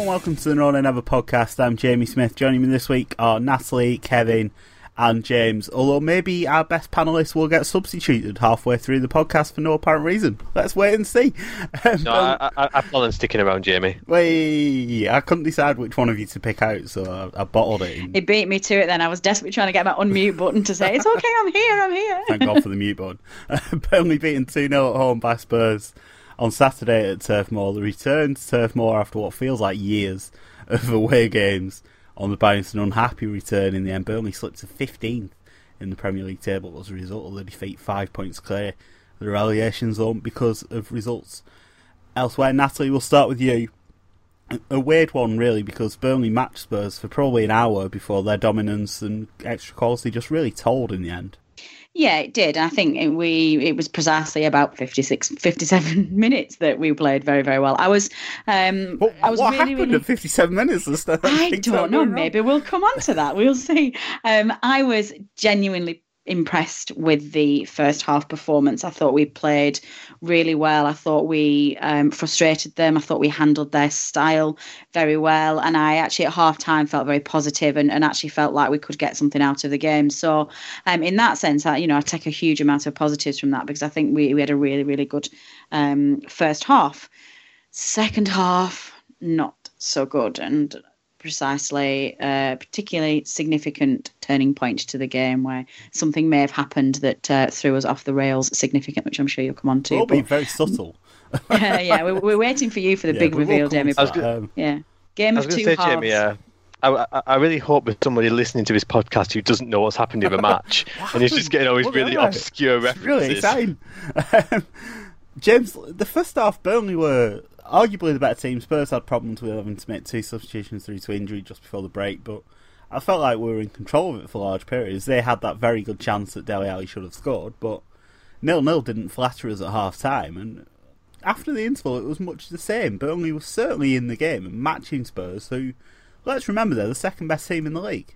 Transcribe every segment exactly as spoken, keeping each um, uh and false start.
welcome to the No Nay Never podcast. I'm Jamie Smith. Joining me this week are Natalie, Kevin and James, although maybe our best panellists will get substituted halfway through the podcast for no apparent reason. Let's wait and see. Um, no, I, I, I plan on sticking around, Jamie. Wait, I couldn't decide which one of you to pick out, so I, I bottled it in. It beat me to it then. I was desperately trying to get my unmute button to say, it's okay, I'm here, I'm here. Thank God for the mute button. Burnley beaten two nil at home by Spurs on Saturday at Turf Moor. The return to Turf Moor after what feels like years of away games on the bounce, an unhappy return in the end. Burnley slipped to fifteenth in the Premier League table as a result of the defeat, five points clear the relegation zone because of results elsewhere. Natalie, we'll start with you. A weird one, really, because Burnley matched Spurs for probably an hour before their dominance and extra quality just really told in the end. Yeah, it did. I think it, we it was precisely about fifty-six, fifty-seven minutes that we played very, very well. I was, um, what, I was what really, happened really... at fifty-seven minutes? I don't know. Maybe we'll come on to that. We'll see. Um, I was genuinely impressed with the first half performance. I thought we played really well. I thought we um, frustrated them. I thought we handled their style very well. And I actually at half time felt very positive and, and actually felt like we could get something out of the game. So um, in that sense, I, you know, I take a huge amount of positives from that because I think we, we had a really, really good um, first half. Second half, not so good. And precisely a particularly significant turning point to the game where something may have happened that uh, threw us off the rails significant, which I'm sure you'll come on to. It'll be very subtle. yeah, yeah, we're, we're waiting for you for the yeah, big reveal, Jamie. I was gonna, yeah, game of two say, halves. Jamie, uh, I, I, I really hope there's somebody listening to this podcast who doesn't know what's happened in the match and he's just getting all these well, really yeah, obscure it's references. Really exciting. Um, James, the first half, Burnley were arguably the better team. Spurs had problems with having to make two substitutions through to injury just before the break, but I felt like we were in control of it for large periods. They had that very good chance that Dele Alli should have scored, but nil nil didn't flatter us at half time, and after the interval it was much the same. Burnley was certainly in the game and matching Spurs, who, let's remember, they're the second best team in the league.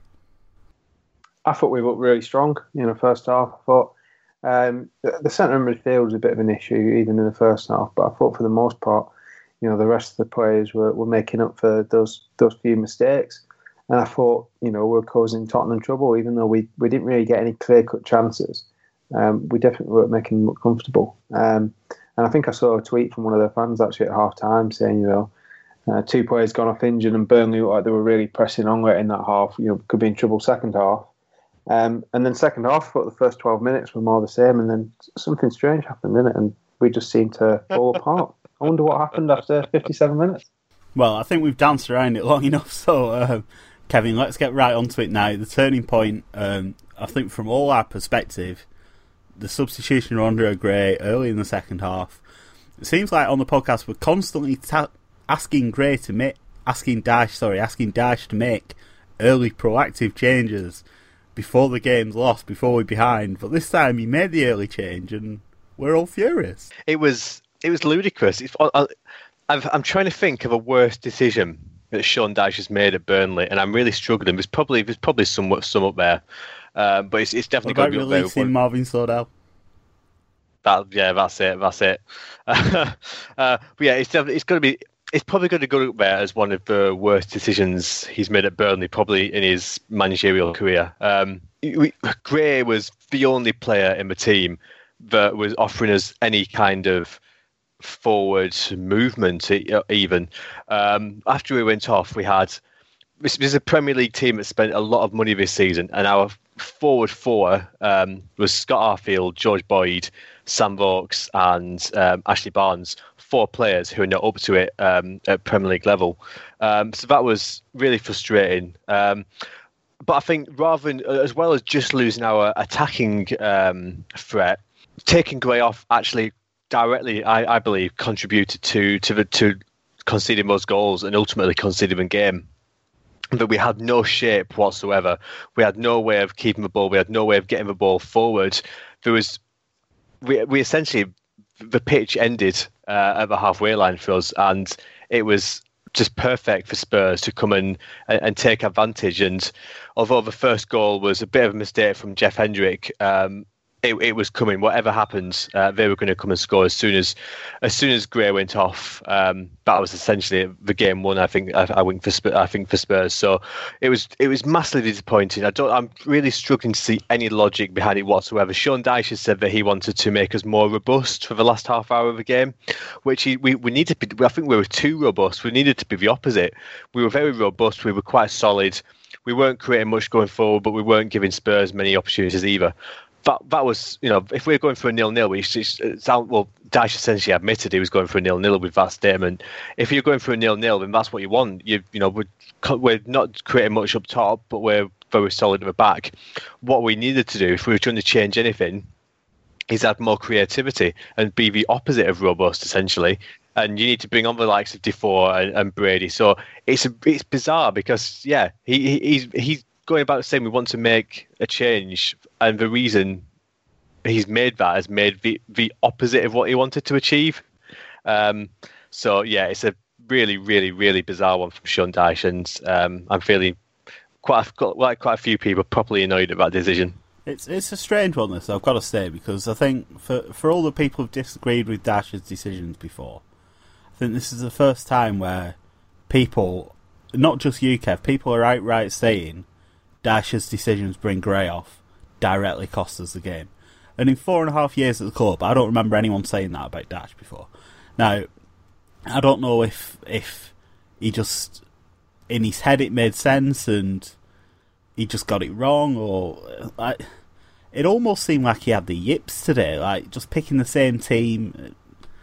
I thought we looked really strong in the first half. I thought um, the, the centre of midfield was a bit of an issue even in the first half, but I thought for the most part, you know, the rest of the players were, were making up for those those few mistakes. And I thought, you know, we were causing Tottenham trouble, even though we, we didn't really get any clear-cut chances. Um, we definitely weren't making them look comfortable. Um, and I think I saw a tweet from one of their fans actually at half-time saying, you know, uh, two players gone off injured and Burnley looked like they were really pressing on late in that half. You know, could be in trouble second half. Um, and then second half, I thought the first twelve minutes were more the same, and then something strange happened, didn't it? And we just seemed to fall apart. I wonder what happened after fifty-seven minutes. Well, I think we've danced around it long enough, so uh, Kevin, let's get right onto it now. The turning point, um, I think from all our perspective, the substitution of Andre Gray early in the second half. It seems like on the podcast we're constantly ta- asking Gray to make, asking Dash, sorry, asking Dash to make early proactive changes before the game's lost, before we're behind. But this time he made the early change, and we're all furious. It was. It was ludicrous. It's, I, I've, I'm trying to think of a worse decision that Sean Dyche has made at Burnley, and I'm really struggling. There's probably there's probably some some up there, uh, but it's, it's definitely what got to about be up releasing there. Marvin Sordell? That yeah, that's it. That's it. uh, but yeah, it's definitely it's going to be. It's probably going to go up there as one of the worst decisions he's made at Burnley, probably in his managerial career. Um, we, Gray was the only player in the team that was offering us any kind of forward movement even. Um, after we went off, we had this is a Premier League team that spent a lot of money this season, and our forward four um, was Scott Arfield, George Boyd, Sam Vokes and um, Ashley Barnes, four players who are not up to it um, at Premier League level. Um, so that was really frustrating. Um, but I think rather than, as well as just losing our attacking um, threat, taking Gray off actually directly, I, I believe, contributed to to the to conceding those goals and ultimately conceding the game. That we had no shape whatsoever. We had no way of keeping the ball. We had no way of getting the ball forward. There was, we we essentially, the pitch ended uh, at the halfway line for us, and it was just perfect for Spurs to come and and take advantage. And although the first goal was a bit of a mistake from Jeff Hendrick, um, It, it was coming. Whatever happens, uh, they were going to come and score as soon as, as soon as Gray went off. Um, that was essentially the game won. I think. I, I think for Spurs, I think for Spurs. So it was it was massively disappointing. I don't. I'm really struggling to see any logic behind it whatsoever. Sean Dyche has said that he wanted to make us more robust for the last half hour of the game, which he, we we needed to be. I think we were too robust. We needed to be the opposite. We were very robust. We were quite solid. We weren't creating much going forward, but we weren't giving Spurs many opportunities either. That that was, you know, if we're going for a nil-nil, which is, well, Dyche essentially admitted he was going for a nil-nil with that statement. If you're going for a nil-nil, then that's what you want. You you know, we're, we're not creating much up top, but we're very solid at the back. What we needed to do, if we were trying to change anything, is add more creativity and be the opposite of robust, essentially. And you need to bring on the likes of Defoe and, and Brady. So it's a, it's bizarre because, yeah, he he's he's going about saying we want to make a change, and the reason he's made that has made the, the opposite of what he wanted to achieve. Um, so, yeah, it's a really, really, really bizarre one from Sean Dyche, and um, I'm feeling quite a, like quite a few people properly annoyed at that decision. It's it's a strange one, this, I've got to say, because I think for, for all the people who've disagreed with Dyche's decisions before, I think this is the first time where people, not just you, Kev, people are outright saying Dyche's decisions bring Gray off directly cost us the game. And in four and a half years at the club, I don't remember anyone saying that about Dyche before. Now, I don't know if if he just, in his head it made sense and he just got it wrong, or like, it almost seemed like he had the yips today, like just picking the same team.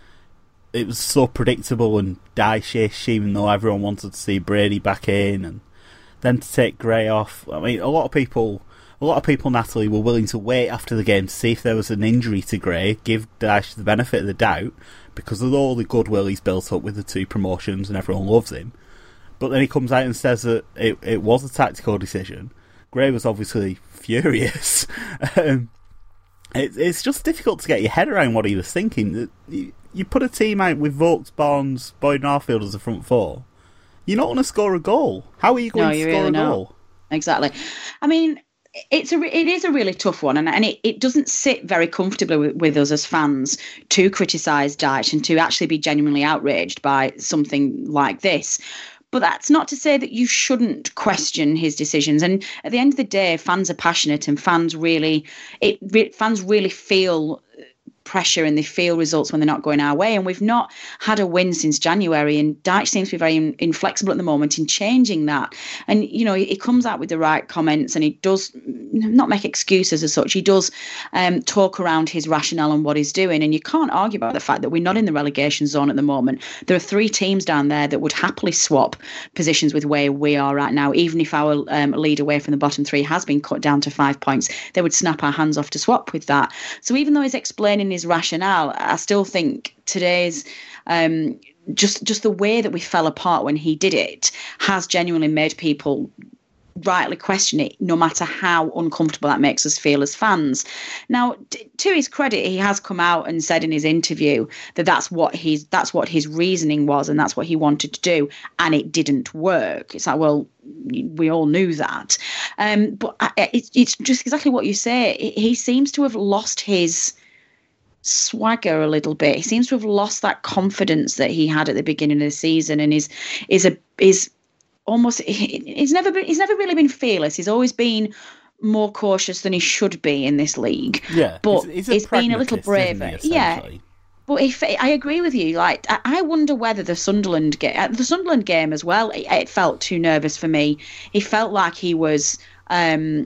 It was so predictable and Dyche-ish, even though everyone wanted to see Brady back in, and then to take Gray off. I mean, a lot of people, a lot of people, Natalie, were willing to wait after the game to see if there was an injury to Gray, give Dyche the benefit of the doubt, because of all the goodwill he's built up with the two promotions and everyone loves him. But then he comes out and says that it, it was a tactical decision. Gray was obviously furious. um, it, it's just difficult to get your head around what he was thinking. You, you put a team out with Vokes, Barnes, Boyd and Arfield as the front four. You're not going to score a goal. How are you going no, to you score really a not. goal? Exactly. I mean, it's a it is a really tough one, and and it, it doesn't sit very comfortably with, with us as fans to criticise Dyche and to actually be genuinely outraged by something like this. But that's not to say that you shouldn't question his decisions. And at the end of the day, fans are passionate, and fans really it re, fans really feel pressure and they feel results when they're not going our way. And we've not had a win since January, and Dyche seems to be very in, inflexible at the moment in changing that. And, you know, he, he comes out with the right comments, and he does not make excuses as such. He does um, talk around his rationale and what he's doing. And you can't argue about the fact that we're not in the relegation zone at the moment. There are three teams down there that would happily swap positions with where we are right now. Even if our um, lead away from the bottom three has been cut down to five points, they would snap our hands off to swap with that. So even though he's explaining his rationale, I still think today's um, just just the way that we fell apart when he did it has genuinely made people rightly question it, no matter how uncomfortable that makes us feel as fans. Now, t- to his credit, he has come out and said in his interview that that's what his that's what his reasoning was, and that's what he wanted to do, and it didn't work. It's like, well, we all knew that, um, but it's it's just exactly what you say. He seems to have lost his swagger a little bit. He seems to have lost that confidence that he had at the beginning of the season, and is is a is almost he's never been he's never really been fearless. He's always been more cautious than he should be in this league. Yeah, but he's, he's, he's been a little braver. He, yeah. But if I agree with you, like I wonder whether the Sunderland game, the Sunderland game as well, it, it felt too nervous for me. He felt like he was. Um,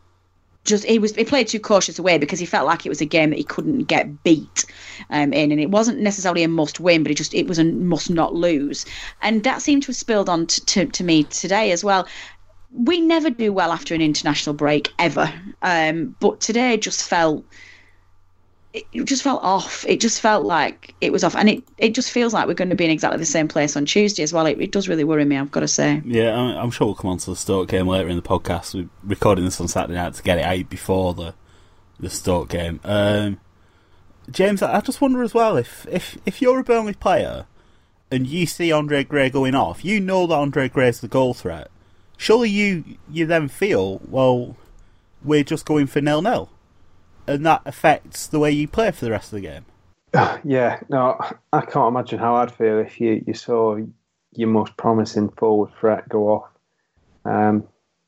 Just he was he played too cautious away because he felt like it was a game that he couldn't get beat um, in, and it wasn't necessarily a must win, but it just it was a must not lose, and that seemed to have spilled on to, to, to me today as well. We never do well after an international break ever, um, but today just felt it just felt off. It just felt like it was off, and it, it just feels like we're going to be in exactly the same place on Tuesday as well. It, it does really worry me, I've got to say. Yeah, I'm sure we'll come on to the Stoke game later in the podcast. We're recording this on Saturday night to get it out before the the Stoke game. Um, James, I just wonder as well, if, if, if you're a Burnley player and you see Andre Gray going off, you know that Andre Gray's the goal threat. Surely you, you then feel, well, we're just going for nil-nil. and that affects the way you play for the rest of the game. Yeah, no, I can't imagine how I'd feel if you, you saw your most promising forward threat go off. Um,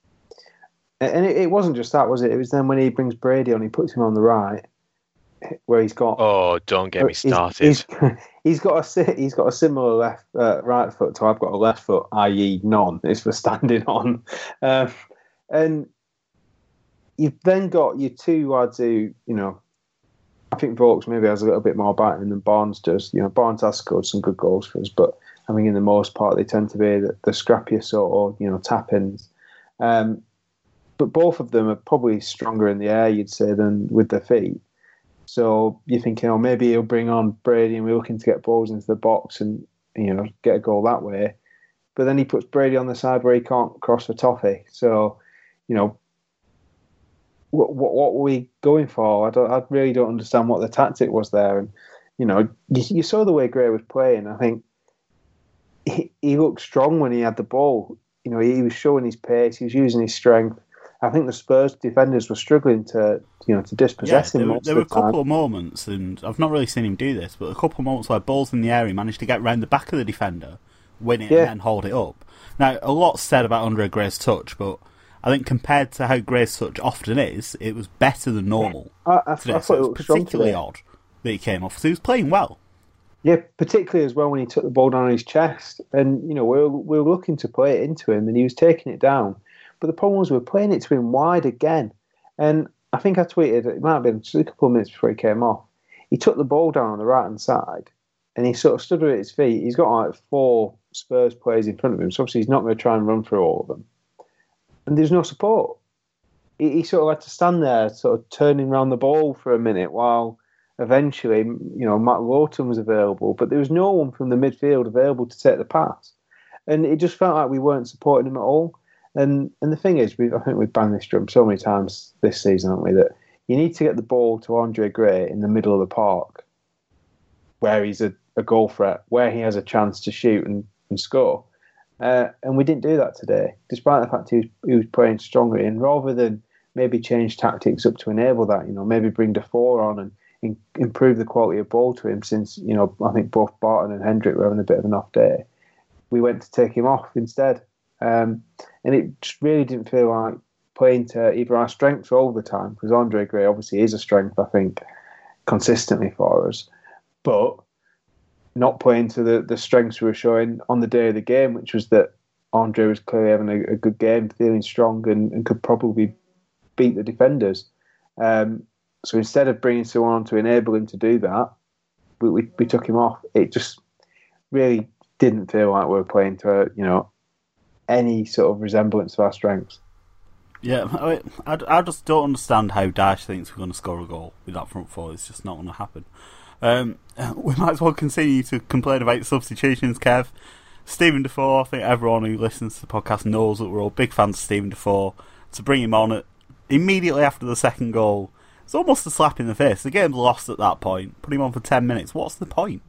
and it, it wasn't just that, was it? It was then when he brings Brady on, he puts him on the right, where he's got. Oh, don't get me started. He's, he's, he's got a he's got a similar left uh, right foot to I've got a left foot, that is, none. It's for standing on, um, and you've then got your two lads who, you know, I think Vokes maybe has a little bit more batting than Barnes does. You know, Barnes has scored some good goals for us, but I think in the most part they tend to be the, the scrappier sort of, you know, tap-ins. Um, but both of them are probably stronger in the air, you'd say, than with their feet. So you're thinking, oh, maybe he'll bring on Brady and we're looking to get balls into the box and, you know, get a goal that way. But then he puts Brady on the side where he can't cross for toffee. So, you know, what what, what were we going for? I don't. I really don't understand what the tactic was there. And, you know, you, you saw the way Gray was playing. I think he, he looked strong when he had the ball. You know, he was showing his pace. He was using his strength. I think the Spurs defenders were struggling to, you know, to dispossess yeah, him. There, most there of were a the time. couple of moments, and I've not really seen him do this, but a couple of moments where balls in the air, he managed to get round the back of the defender, win it, Yeah. and then hold it up. Now, a lot said about Andre Gray's touch, but I think compared to how Gray's touch often is, it was better than normal. I, I, today, I so thought it it was looked strong particularly today. odd that he came off. So he was playing well. Yeah, particularly as well when he took the ball down on his chest, and you know we were, we were looking to play it into him, and he was taking it down. But the problem was we were playing it to him wide again, and I think I tweeted it might have been just a couple of minutes before he came off. He took the ball down on the right hand side, and he sort of stood at his feet. He's got like four Spurs players in front of him, so obviously he's not going to try and run through all of them. And there's no support. He, he sort of had to stand there, sort of turning around the ball for a minute while. Eventually, you know, Matt Lawton was available, but there was no one from the midfield available to take the pass, and it just felt like we weren't supporting him at all. And and the thing is, we I think we've banged this drum so many times this season, haven't we? That you need to get the ball to Andre Gray in the middle of the park, where he's a, a goal threat, where he has a chance to shoot and, and score. Uh, and we didn't do that today, despite the fact he was, he was playing strongly. And rather than maybe change tactics up to enable that, you know, maybe bring Defoe on and in, improve the quality of ball to him, since, you know, I think both Barton and Hendrick were having a bit of an off day, we went to take him off instead. Um, and it just really didn't feel like playing to either our strengths all the time, because Andre Gray obviously is a strength, I think, consistently for us, but not playing to the, the strengths we were showing on the day of the game, which was that Andre was clearly having a, a good game, feeling strong, and, and could probably beat the defenders. Um, so instead of bringing someone on to enable him to do that, we, we, we took him off. It just really didn't feel like we were playing to, you know, any sort of resemblance to our strengths. Yeah, I, I, I just don't understand how Dash thinks we're going to score a goal with that front four. It's just not going to happen. Um, we might as well continue to complain about substitutions, Kev. Stephen Defoe, I think everyone who listens to the podcast knows that we're all big fans of Stephen Defoe. To bring him on at, immediately after the second goal, it's almost a slap in the face. The game's lost at that point. Put him on for ten minutes. What's the point?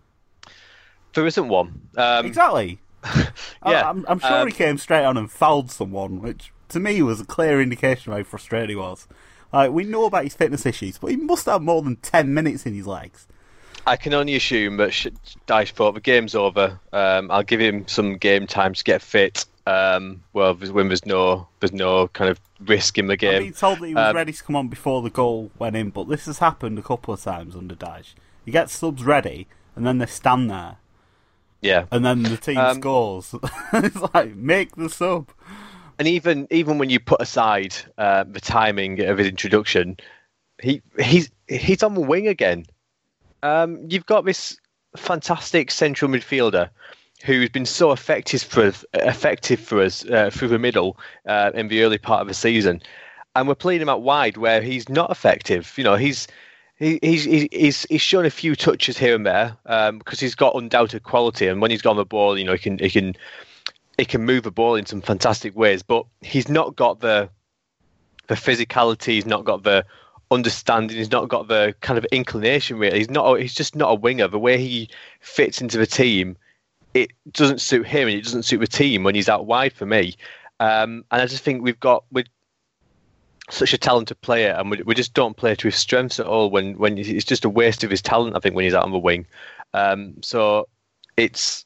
There isn't one. Um, exactly. yeah, I, I'm, I'm sure um, he came straight on and fouled someone, which to me was a clear indication of how frustrated he was. Like, we know about his fitness issues, but he must have more than ten minutes in his legs. I can only assume that Dyche thought the game's over. Um, I'll give him some game time to get fit. Um, well, when there's no there's no kind of risk in the game. I've been told that he was um, ready to come on before the goal went in, but this has happened a couple of times under Dyche. You get subs ready, and then they stand there. Yeah. And then the team um, scores. It's like, make the sub. And even even when you put aside uh, the timing of his introduction, he he's he's on the wing again. Um, you've got this fantastic central midfielder who's been so effective for us, effective for us uh, through the middle uh, in the early part of the season, and we're playing him out wide where he's not effective. You know, he's he, he's he's he's shown a few touches here and there um, because he's got undoubted quality, and when he's got on the ball, you know, he can he can he can move the ball in some fantastic ways. But he's not got the the physicality. He's not got the understanding. He's not got the kind of inclination. Really, he's not. He's just not a winger. The way he fits into the team, it doesn't suit him, and it doesn't suit the team when he's out wide for me. Um, and I just think we've got with such a talented player, and we, we just don't play to his strengths at all. When when it's just a waste of his talent, I think, when he's out on the wing. Um, so it's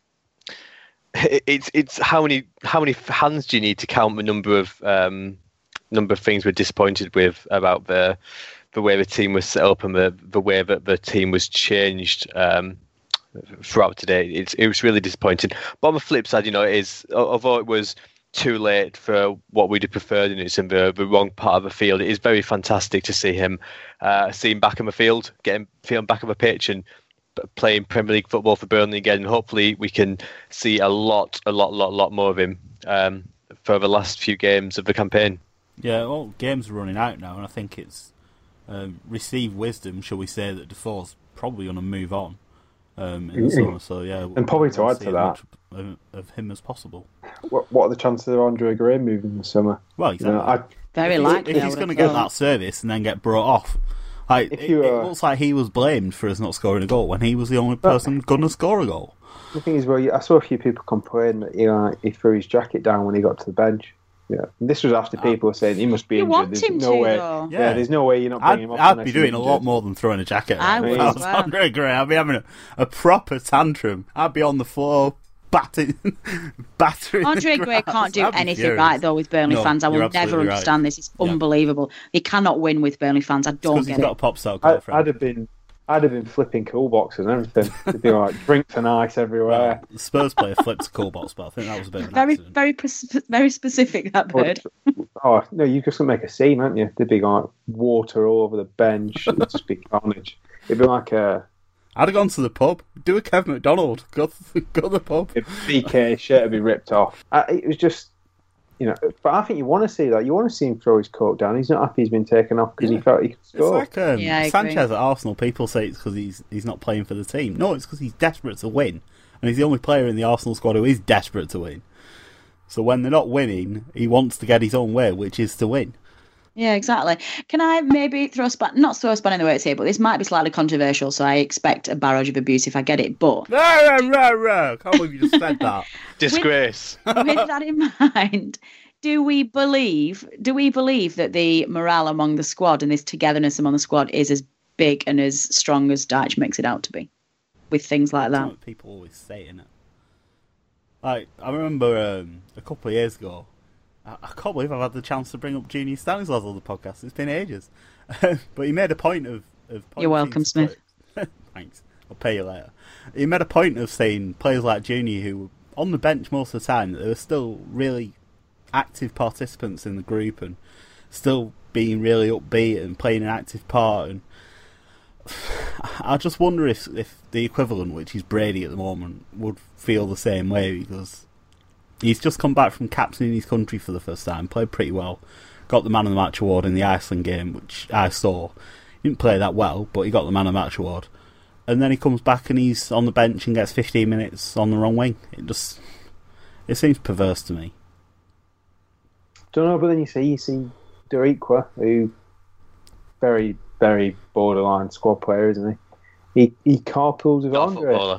it's it's how many how many hands do you need to count the number of um, number of things we're disappointed with about the the way the team was set up and the the way that the team was changed um, throughout today. It's it was really disappointing. But on the flip side, you know, it is although it was too late for what we'd have preferred and it's in the, the wrong part of the field, it is very fantastic to see him uh, see him back in the field, getting feeling back on the pitch and playing Premier League football for Burnley again. And hopefully we can see a lot, a lot, lot, lot more of him um, for the last few games of the campaign. Yeah, well, games are running out now, and I think it's um, received wisdom, shall we say, that Defoe's probably going to move on. Um, in the summer, so yeah, and probably to add to that, of, of him as possible. What, what are the chances of Andre Gray moving in the summer? Well, exactly. You know, I, Very if likely. If he's going to get that service and then get brought off, like If it, you, it uh, looks like he was blamed for us not scoring a goal when he was the only person going to score a goal. the thing is, well, I saw a few people complain that you know, he threw his jacket down when he got to the bench. Yeah, and this was after people were saying he must be You injured. want There's him no to, way. though. Yeah. Yeah. there's no way you're not I'd, bringing him off. I'd unless be you're doing a lot injured. more than throwing a jacket. I around. would If as was well. Andre Gray, I'd be having a, a proper tantrum. I'd be on the floor, batting, battering. Andre the Gray grass. can't do I'd be anything furious. right, though, with Burnley No, fans. I will you're never absolutely right. understand this. It's Yeah. unbelievable. He cannot win with Burnley fans. I don't Because get he's got a it. pop star I, girlfriend. I'd have been, I'd have been flipping cool boxes and everything. It'd be like drinks and ice everywhere. Well, the Spurs player flipped a cool box, but I think that was a bit of an Very, accident. very, pres- very specific, that bird. Oh no, you just make a scene, aren't you? There'd be like water all over the bench. It'd just be carnage. It'd be like a, I'd have gone to the pub, do a Kev McDonald, go to, go to the pub. a B K shirt would be ripped off. I, it was just, you know. But I think you want to see that. You want to see him throw his coat down. He's not happy he's been taken off because Yeah. he felt he could It's score. like um, Yeah, I agree. Sanchez at Arsenal. People say it's because he's he's not playing for the team. No, it's because he's desperate to win, and he's the only player in the Arsenal squad who is desperate to win. So when they're not winning, he wants to get his own way, which is to win. Yeah, exactly. Can I maybe throw a span, not throw a span in the works here, but this might be slightly controversial, so I expect a barrage of abuse if I get it. But Rah, rah, rah, rah. Can't believe you just said that. Disgrace. with that in mind, do we believe do we believe that the morale among the squad and this togetherness among the squad is as big and as strong as Dyche makes it out to be with things like That's that? what people always say, innit? Like, I remember um, a couple of years ago, I, I can't believe I've had the chance to bring up Junior Stanislas on the podcast. It's been ages. But he made a point of... of You're welcome, to Smith. play- Thanks. I'll pay you later. He made a point of saying players like Junior, who were on the bench most of the time, that they were still really active participants in the group and still being really upbeat and playing an active part. And I just wonder if if the equivalent, which is Brady at the moment, would feel the same way, because he's just come back from captaining his country for the first time, played pretty well, got the man of the match award in the Iceland game, which I saw. He didn't play that well, but he got the man of the match award. And then he comes back and he's on the bench and gets fifteen minutes on the wrong wing. It just, it seems perverse to me. Don't know, but then you see, you see Doriqua, who very, very borderline squad player, isn't he? He he carpools with Not a Andre. footballer.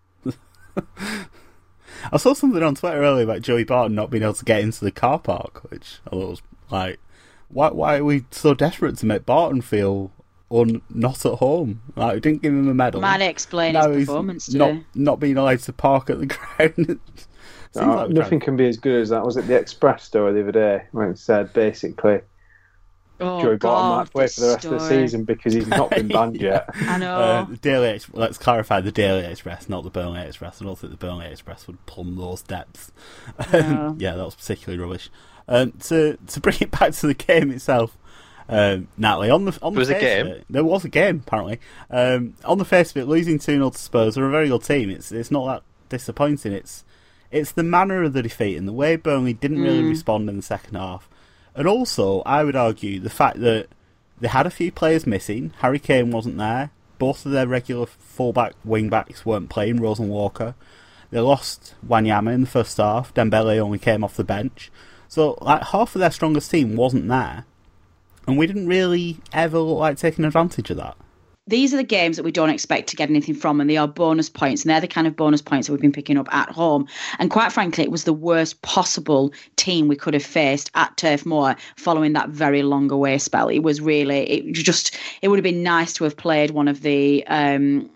I saw something on Twitter earlier about Joey Barton not being able to get into the car park, which I thought was like, why why are we so desperate to make Barton feel un, not at home? Like, we didn't give him a medal. Might explain Now his he's performance not, today. not being allowed to park at the ground. Seems No, like we're nothing trying- can be as good as that. Was it the Express story the other day when it said basically Oh, Joey Barton God, might play this for the rest of the story. season because he's not been banned yet. I know. Uh, the Daily Ex- let's clarify the Daily Express, not the Burnley Express. I don't think the Burnley Express would plumb those depths. No. Yeah, that was particularly rubbish. Um, to to bring it back to the game itself, um, Natalie, on the on There was the a face game? of it, there was a game apparently. Um, on the face of it, losing two nil to Spurs are a very good team. It's it's not that disappointing. It's it's the manner of the defeat and the way Burnley didn't really Mm. respond in the second half, and also I would argue the fact that they had a few players missing. Harry Kane wasn't there. Both of their regular fullback wing backs weren't playing, Rose and Walker. They lost Wanyama in the first half. Dembele only came off the bench. So like half of their strongest team wasn't there. And we didn't really ever look like taking advantage of that. these are the games that we don't expect to get anything from, and they are bonus points, and they're the kind of bonus points that we've been picking up at home. And quite frankly, it was the worst possible team we could have faced at Turf Moor following that very long away spell. It was really, it just, it would have been nice to have played one of the um,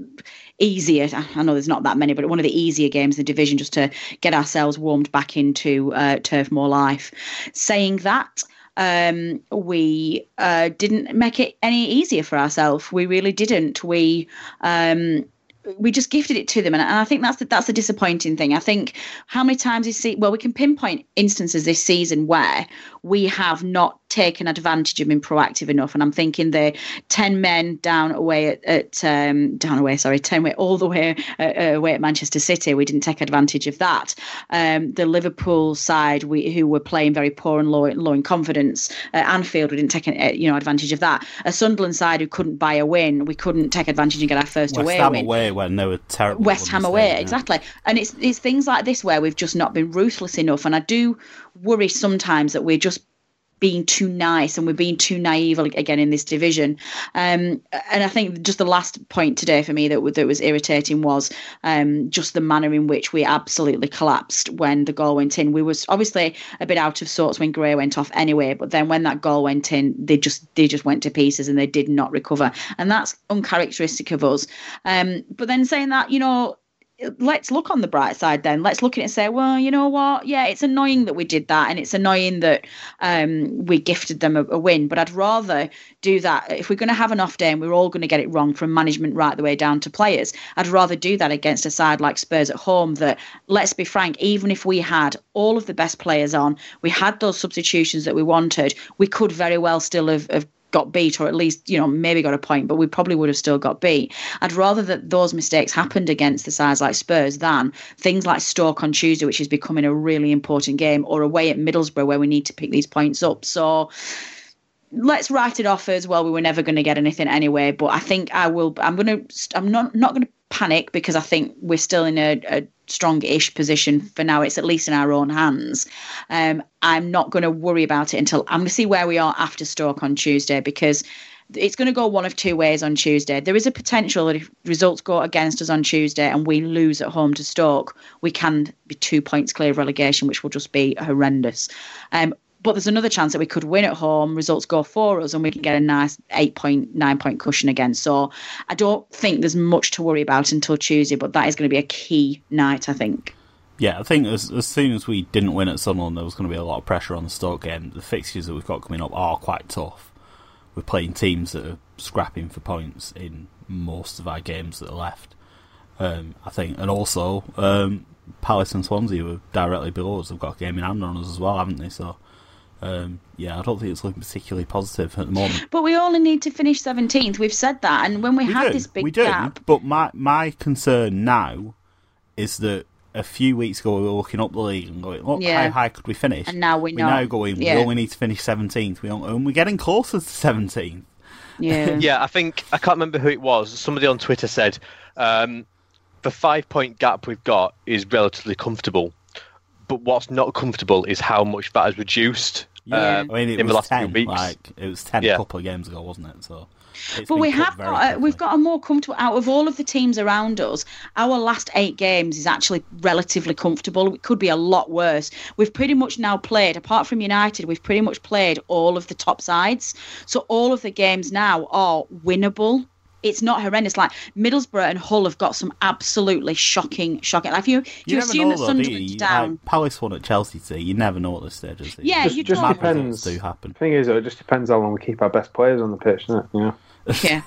easier, I know there's not that many, but one of the easier games in the division just to get ourselves warmed back into uh, Turf Moor life. Saying that, Um, we uh, didn't make it any easier for ourselves. We really didn't. We um, we just gifted it to them, and, and I think that's the, that's the disappointing thing. I think how many times you see, well, we can pinpoint instances this season where we have not taken advantage of being proactive enough, and I'm thinking the ten men down away at, at um, down away, sorry, ten way all the way uh, away at Manchester City. We didn't take advantage of that. Um, the Liverpool side, we who were playing very poor and low, low in confidence, uh, Anfield, we didn't take uh, you know advantage of that. A Sunderland side who couldn't buy a win, we couldn't take advantage and get our first West away Ham win. away when they were terrible. West Ham away, yeah. exactly. And it's it's things like this where we've just not been ruthless enough, and I do worry sometimes that we're just being too nice and we're being too naive again in this division. Um, and I think just the last point today for me that, that was irritating was um, just the manner in which we absolutely collapsed when the goal went in. We was obviously a bit out of sorts when Gray went off anyway, but then when that goal went in, they just they just went to pieces and they did not recover. And that's uncharacteristic of us. Um, but then saying that, you know, let's look on the bright side then. Let's look at it and say, well, you know what? Yeah, it's annoying that we did that, and it's annoying that um, we gifted them a, a win. But I'd rather do that. If we're going to have an off day and we're all going to get it wrong from management right the way down to players, I'd rather do that against a side like Spurs at home that, let's be frank, even if we had all of the best players on, we had those substitutions that we wanted, we could very well still have, have got beat, or at least, you know, maybe got a point, but we probably would have still got beat. I'd rather that those mistakes happened against the sides like Spurs than things like Stoke on Tuesday, which is becoming a really important game, or away at Middlesbrough where we need to pick these points up. So let's write it off as well. We were never going to get anything anyway, but I think I will, I'm going to, I'm not, not going to panic because I think we're still in a, a strong-ish position for now. It's at least in our own hands. Um, I'm not going to worry about it until I'm going to see where we are after Stoke on Tuesday, because it's going to go one of two ways on Tuesday. There is a potential that if results go against us on Tuesday and we lose at home to Stoke, we can be two points clear of relegation, which will just be horrendous. Um, But there's another chance that we could win at home, results go for us, and we can get a nice eight point, nine point cushion again. So I don't think there's much to worry about until Tuesday, but that is going to be a key night, I think. Yeah, I think as as soon as we didn't win at Sunderland, there was going to be a lot of pressure on the Stoke game. The fixtures that we've got coming up are quite tough. We're playing teams that are scrapping for points in most of our games that are left, um, I think. And also, um, Palace and Swansea were directly below us. They've got a game in hand on us as well, haven't they? So... Um, yeah, I don't think it's looking particularly positive at the moment. But we only need to finish seventeenth. We've said that, and when we, we had do, this big we do, gap... But my, my concern now is that a few weeks ago we were looking up the league and going, look, yeah. how high could we finish? And now we're, we're not. now going, yeah. we only need to finish seventeenth. We and we're getting closer to seventeenth. Yeah, yeah. I think, I can't remember who it was. Somebody on Twitter said, um, the five-point gap we've got is relatively comfortable. But what's not comfortable is how much that has reduced. Yeah, um, I mean, it in was the last ten. few weeks. Like it was ten yeah. a couple of games ago, wasn't it? So, but we have got a, we've got a more comfortable. Out of all of the teams around us, our last eight games is actually relatively comfortable. It could be a lot worse. We've pretty much now played, apart from United, we've pretty much played all of the top sides. So all of the games now are winnable. It's not horrendous. Like Middlesbrough and Hull have got some absolutely shocking, shocking. Like if you, if you, you assume know, that Sunderland's down, like Palace won at Chelsea today. You never know at this stage. Is it? Yeah, just, you just don't. depends. Do happen. The thing is, though, it just depends how long we keep our best players on the pitch, doesn't it? You know? Yeah,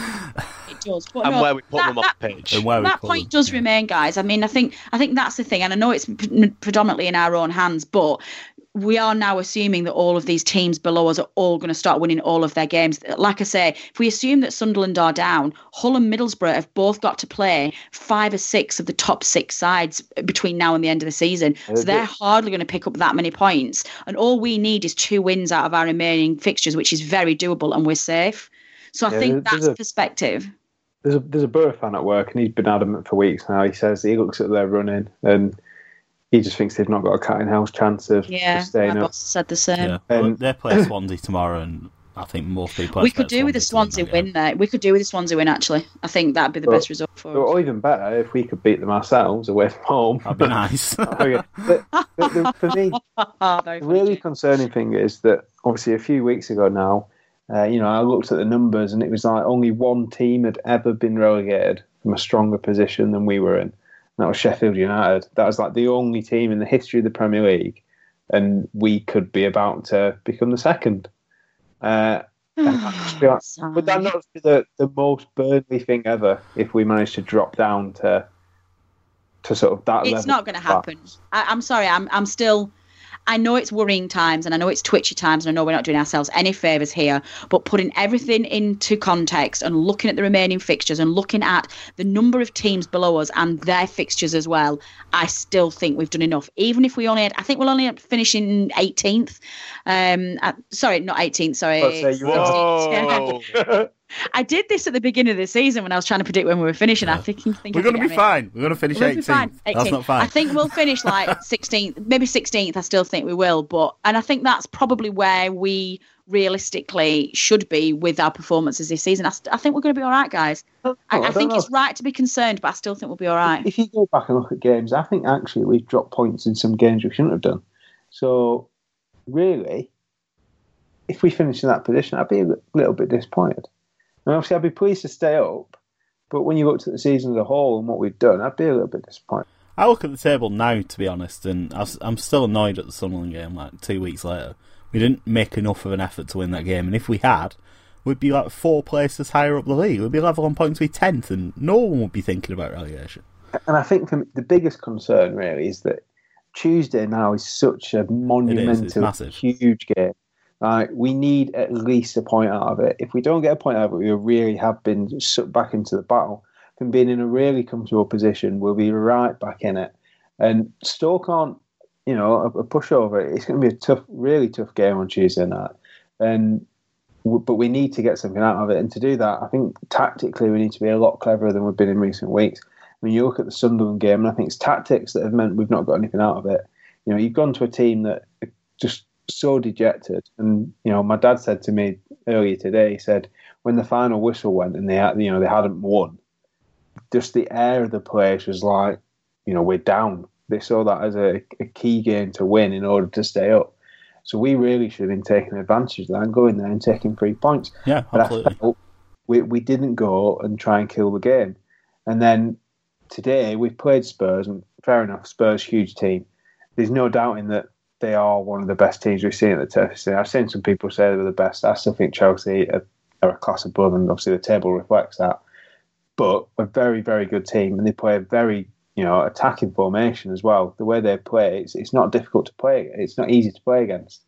it does. But and no, where we put that, them off the pitch. And where that we point them. does yeah. remain, guys. I mean, I think I think that's the thing, and I know it's p- predominantly in our own hands, but we are now assuming that all of these teams below us are all going to start winning all of their games. Like I say, if we assume that Sunderland are down, Hull and Middlesbrough have both got to play five or six of the top six sides between now and the end of the season. So they're hardly going to pick up that many points. And all we need is two wins out of our remaining fixtures, which is very doable, and we're safe. So I yeah, think that's a, perspective. There's a there's a Borough fan at work, and he's been adamant for weeks now. He says he looks at their running and he just thinks they've not got a cat in house chance of yeah, staying my up. boss said the same. Yeah. Well, they play Swansea tomorrow, and I think most people. We could do with the Swansea win, win there. We could do with the Swansea win, actually. I think that'd be the but, best result for us. Or even better, if we could beat them ourselves away from home. That'd be nice. but, but the, for me, the really concerning thing is that obviously a few weeks ago now, uh, you know, I looked at the numbers and it was like only one team had ever been relegated from a stronger position than we were in. And that was Sheffield United. That was like the only team in the history of the Premier League, and we could be about to become the second. Uh, would that not be the, the most Burnley thing ever if we managed to drop down to to sort of that it's level? It's not going to happen. I, I'm sorry. I'm I'm still. I know it's worrying times and I know it's twitchy times and I know we're not doing ourselves any favours here, but putting everything into context and looking at the remaining fixtures and looking at the number of teams below us and their fixtures as well, I still think we've done enough. Even if we only had, I think we'll only finish in eighteenth. Um, uh, sorry, not eighteenth, sorry. Whoa. I did this at the beginning of the season when I was trying to predict when we were finishing. Yeah. I think, think we're going to be fine. We're going to finish we're eighteenth. Fine. eighteenth. That's not fine. I think we'll finish like sixteenth, maybe sixteenth. I still think we will, but and I think that's probably where we realistically should be with our performances this season. I, st- I think we're going to be all right, guys. Oh, I, I, I think know. It's right to be concerned, but I still think we'll be all right. If you go back and look at games, I think actually we've dropped points in some games we shouldn't have done. So really, if we finish in that position, I'd be a little bit disappointed. And obviously, I'd be pleased to stay up, but when you looked at the season as a whole and what we've done, I'd be a little bit disappointed. I look at the table now, to be honest, and I'm still annoyed at the Sunderland game, like two weeks later. We didn't make enough of an effort to win that game, and if we had, we'd be like four places higher up the league. We'd be level on points with tenth, and no one would be thinking about relegation. And I think for me, the biggest concern, really, is that Tuesday now is such a monumental, huge game. Like, we need at least a point out of it. If we don't get a point out of it, we really have been sucked back into the battle. From being in a really comfortable position, we'll be right back in it. And Stoke aren't, you know, a, a pushover. It's going to be a tough, really tough game on Tuesday night. And but we need to get something out of it. And to do that, I think tactically we need to be a lot cleverer than we've been in recent weeks. I mean, you look at the Sunderland game, and I think it's tactics that have meant we've not got anything out of it. You know, you've gone to a team that just so dejected, and you know, my dad said to me earlier today, he said when the final whistle went and they had, you know, they hadn't won, just the air of the place was like, you know, we're down. They saw that as a, a key game to win in order to stay up. So we really should have been taking advantage of that and going there and taking three points. Yeah, but absolutely. I felt we we didn't go and try and kill the game. And then today we played Spurs, and fair enough, Spurs huge team. There's no doubting that they are one of the best teams we've seen at the Turf. I've seen some people say they were the best. I still think Chelsea are, are a class above, and obviously the table reflects that. But a very, very good team, and they play a very, you know, attacking formation as well. The way they play, it's it's not difficult to play. It's not easy to play against.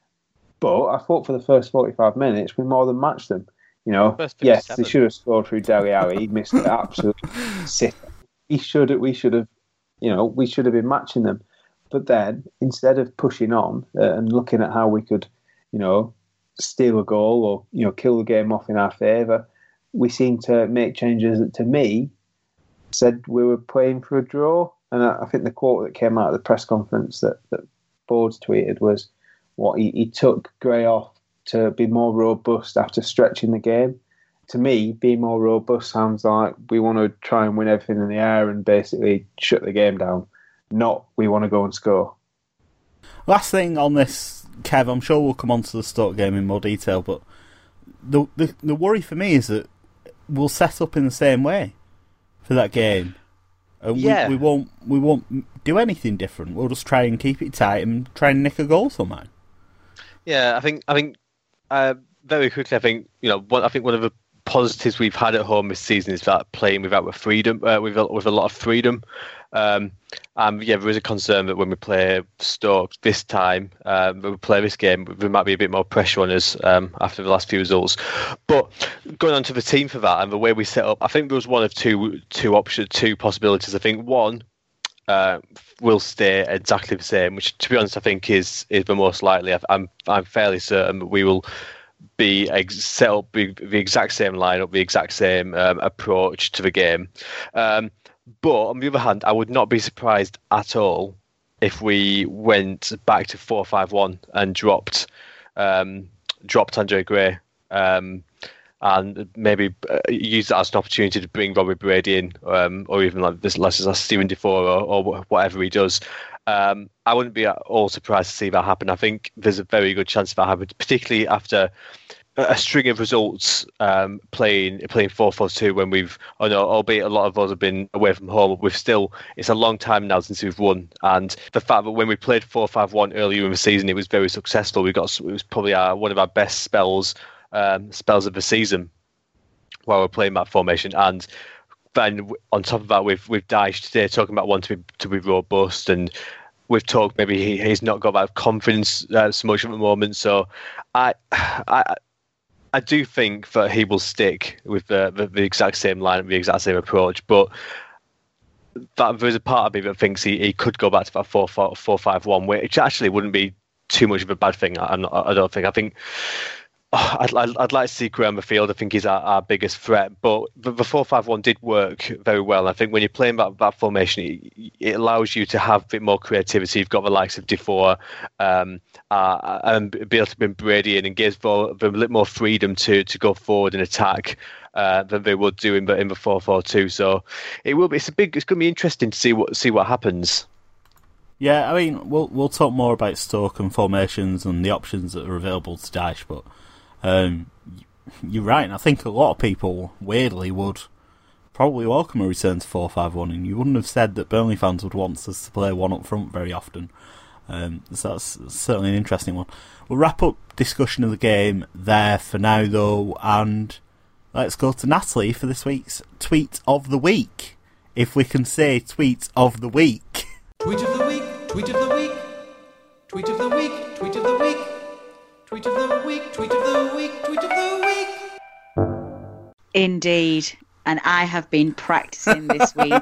But I thought for the first forty-five minutes we more than matched them. You know, yes, they should have scored through Dele Alli. He missed an absolute sitter. He should we should have, you know, we should have been matching them. But then, instead of pushing on uh, and looking at how we could, you know, steal a goal or, you know, kill the game off in our favour, we seemed to make changes that, to me, said we were playing for a draw. And I, I think the quote that came out of the press conference that, that Boards tweeted was, what he, he took Gray off to be more robust after stretching the game. To me, being more robust sounds like we want to try and win everything in the air and basically shut the game down. Not we want to go and score. Last thing on this, Kev, I'm sure we'll come on to the Stoke game in more detail, but the, the the worry for me is that we'll set up in the same way for that game. And yeah. we, we won't we won't do anything different. We'll just try and keep it tight and try and nick a goal somehow. Yeah, I think I think uh, very quickly. I think you know. One, I think one of the positives we've had at home this season is that playing without a freedom, uh, with a, with a lot of freedom. Um, and yeah, there is a concern that when we play Stoke this time, um, when we play this game, there might be a bit more pressure on us um, after the last few results. But going on to the team for that and the way we set up, I think there was one of two two options, two possibilities. I think one uh, will stay exactly the same, which, to be honest, I think is is the most likely. I'm I'm fairly certain that we will be ex- set up be the exact same lineup, the exact same um, approach to the game. Um, But on the other hand, I would not be surprised at all if we went back to four five one and dropped um, dropped Andre Gray. Um, and maybe uh, use that as an opportunity to bring Robbie Brady in, um, or even like this, let's just Stephen Defoe, or, or whatever he does. Um, I wouldn't be at all surprised to see that happen. I think there's a very good chance of that happening, particularly after a string of results um, playing playing four four two when we've, oh no, albeit a lot of us have been away from home, we've still, it's a long time now since we've won. And the fact that when we played four five one earlier in the season, it was very successful. We got, it was probably our, one of our best spells um, spells of the season while we're playing that formation. And then on top of that, we've we've Dyche today talking about wanting to be, to be robust, and we've talked maybe he, he's not got that confidence uh, so much at the moment. So I I I do think that he will stick with the, the, the exact same line, the exact same approach. But that there's a part of me that thinks he, he could go back to that four four five one, which actually wouldn't be too much of a bad thing. I, I don't think. I think. Oh, I'd, I'd, I'd like to see Gray on the field. I think he's our, our biggest threat. But the, the four five one did work very well. I think when you're playing that, that formation, it, it allows you to have a bit more creativity. You've got the likes of Defoe um, uh, and be able to bring Brady in and gives them a little more freedom to, to go forward and attack uh, than they would do in the in the four four two. So it will be. It's a big. It's going to be interesting to see what see what happens. Yeah, I mean, we'll we'll talk more about Stoke and formations and the options that are available to Dyche, but. Um, you're right, and I think a lot of people, weirdly, would probably welcome a return to four five one, and you wouldn't have said that Burnley fans would want us to play one up front very often. Um, so that's certainly an interesting one. We'll wrap up discussion of the game there for now, though, and let's go to Natalie for this week's Tweet of the Week. If we can say Tweet of the Week. Tweet of the Week, Tweet of the Week, Tweet of the Week, Tweet of the Week. Tweet of the week, tweet of the week, tweet of the week. Indeed. And I have been practicing this week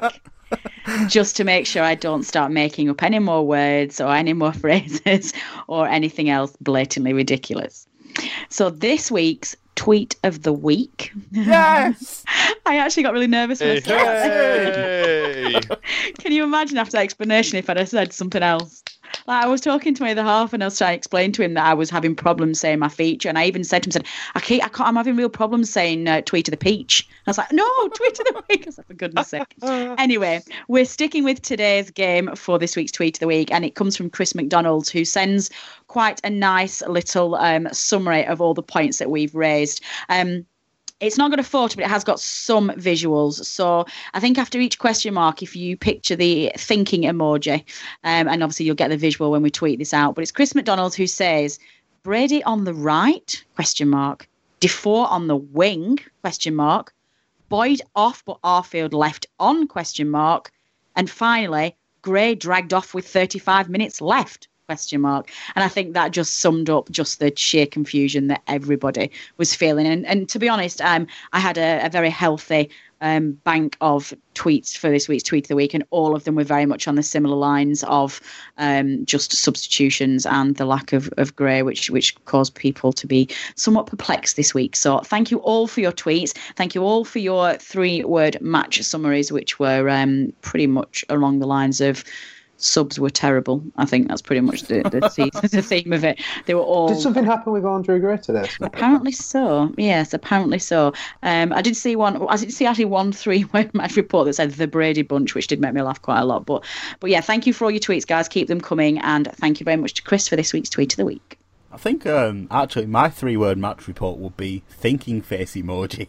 just to make sure I don't start making up any more words or any more phrases or anything else blatantly ridiculous. So this week's Tweet of the Week. Yes! I actually got really nervous when I started. Hey. Can you imagine after that explanation if I'd have said something else? Like, I was talking to my other half and I was trying to explain to him that I was having problems saying my feature, and I even said to him, said, I can't, I can't, I'm having real problems saying uh, Tweet of the Peach. And I was like, no, Tweet of the Week. I was like, for goodness sake. Anyway, we're sticking with today's game for this week's Tweet of the Week, and it comes from Chris McDonald, who sends quite a nice little um, summary of all the points that we've raised. Um, It's not got a photo, but it has got some visuals. So I think after each question mark, if you picture the thinking emoji, um, and obviously you'll get the visual when we tweet this out. But it's Chris McDonald who says, Brady on the right, question mark. Defoe on the wing, question mark. Boyd off, but Arfield left on, question mark. And finally, Gray dragged off with thirty-five minutes left. Question mark. And I think that just summed up just the sheer confusion that everybody was feeling. And, and to be honest, um, I had a, a very healthy um, bank of tweets for this week's Tweet of the Week, and all of them were very much on the similar lines of um, just substitutions and the lack of, of Gray, which which caused people to be somewhat perplexed this week. So thank you all for your tweets. Thank you all for your three-word match summaries, which were um, pretty much along the lines of subs were terrible. I think that's pretty much the, the, the theme of it. They were all. Did something happen with Andre Gray today? Apparently so. Yes, apparently so. Um, I did see one. I did see actually one three-word match report that said the Brady Bunch, which did make me laugh quite a lot. But, but yeah, thank you for all your tweets, guys. Keep them coming, and thank you very much to Chris for this week's Tweet of the Week. I think um, actually my three-word match report would be thinking face emoji.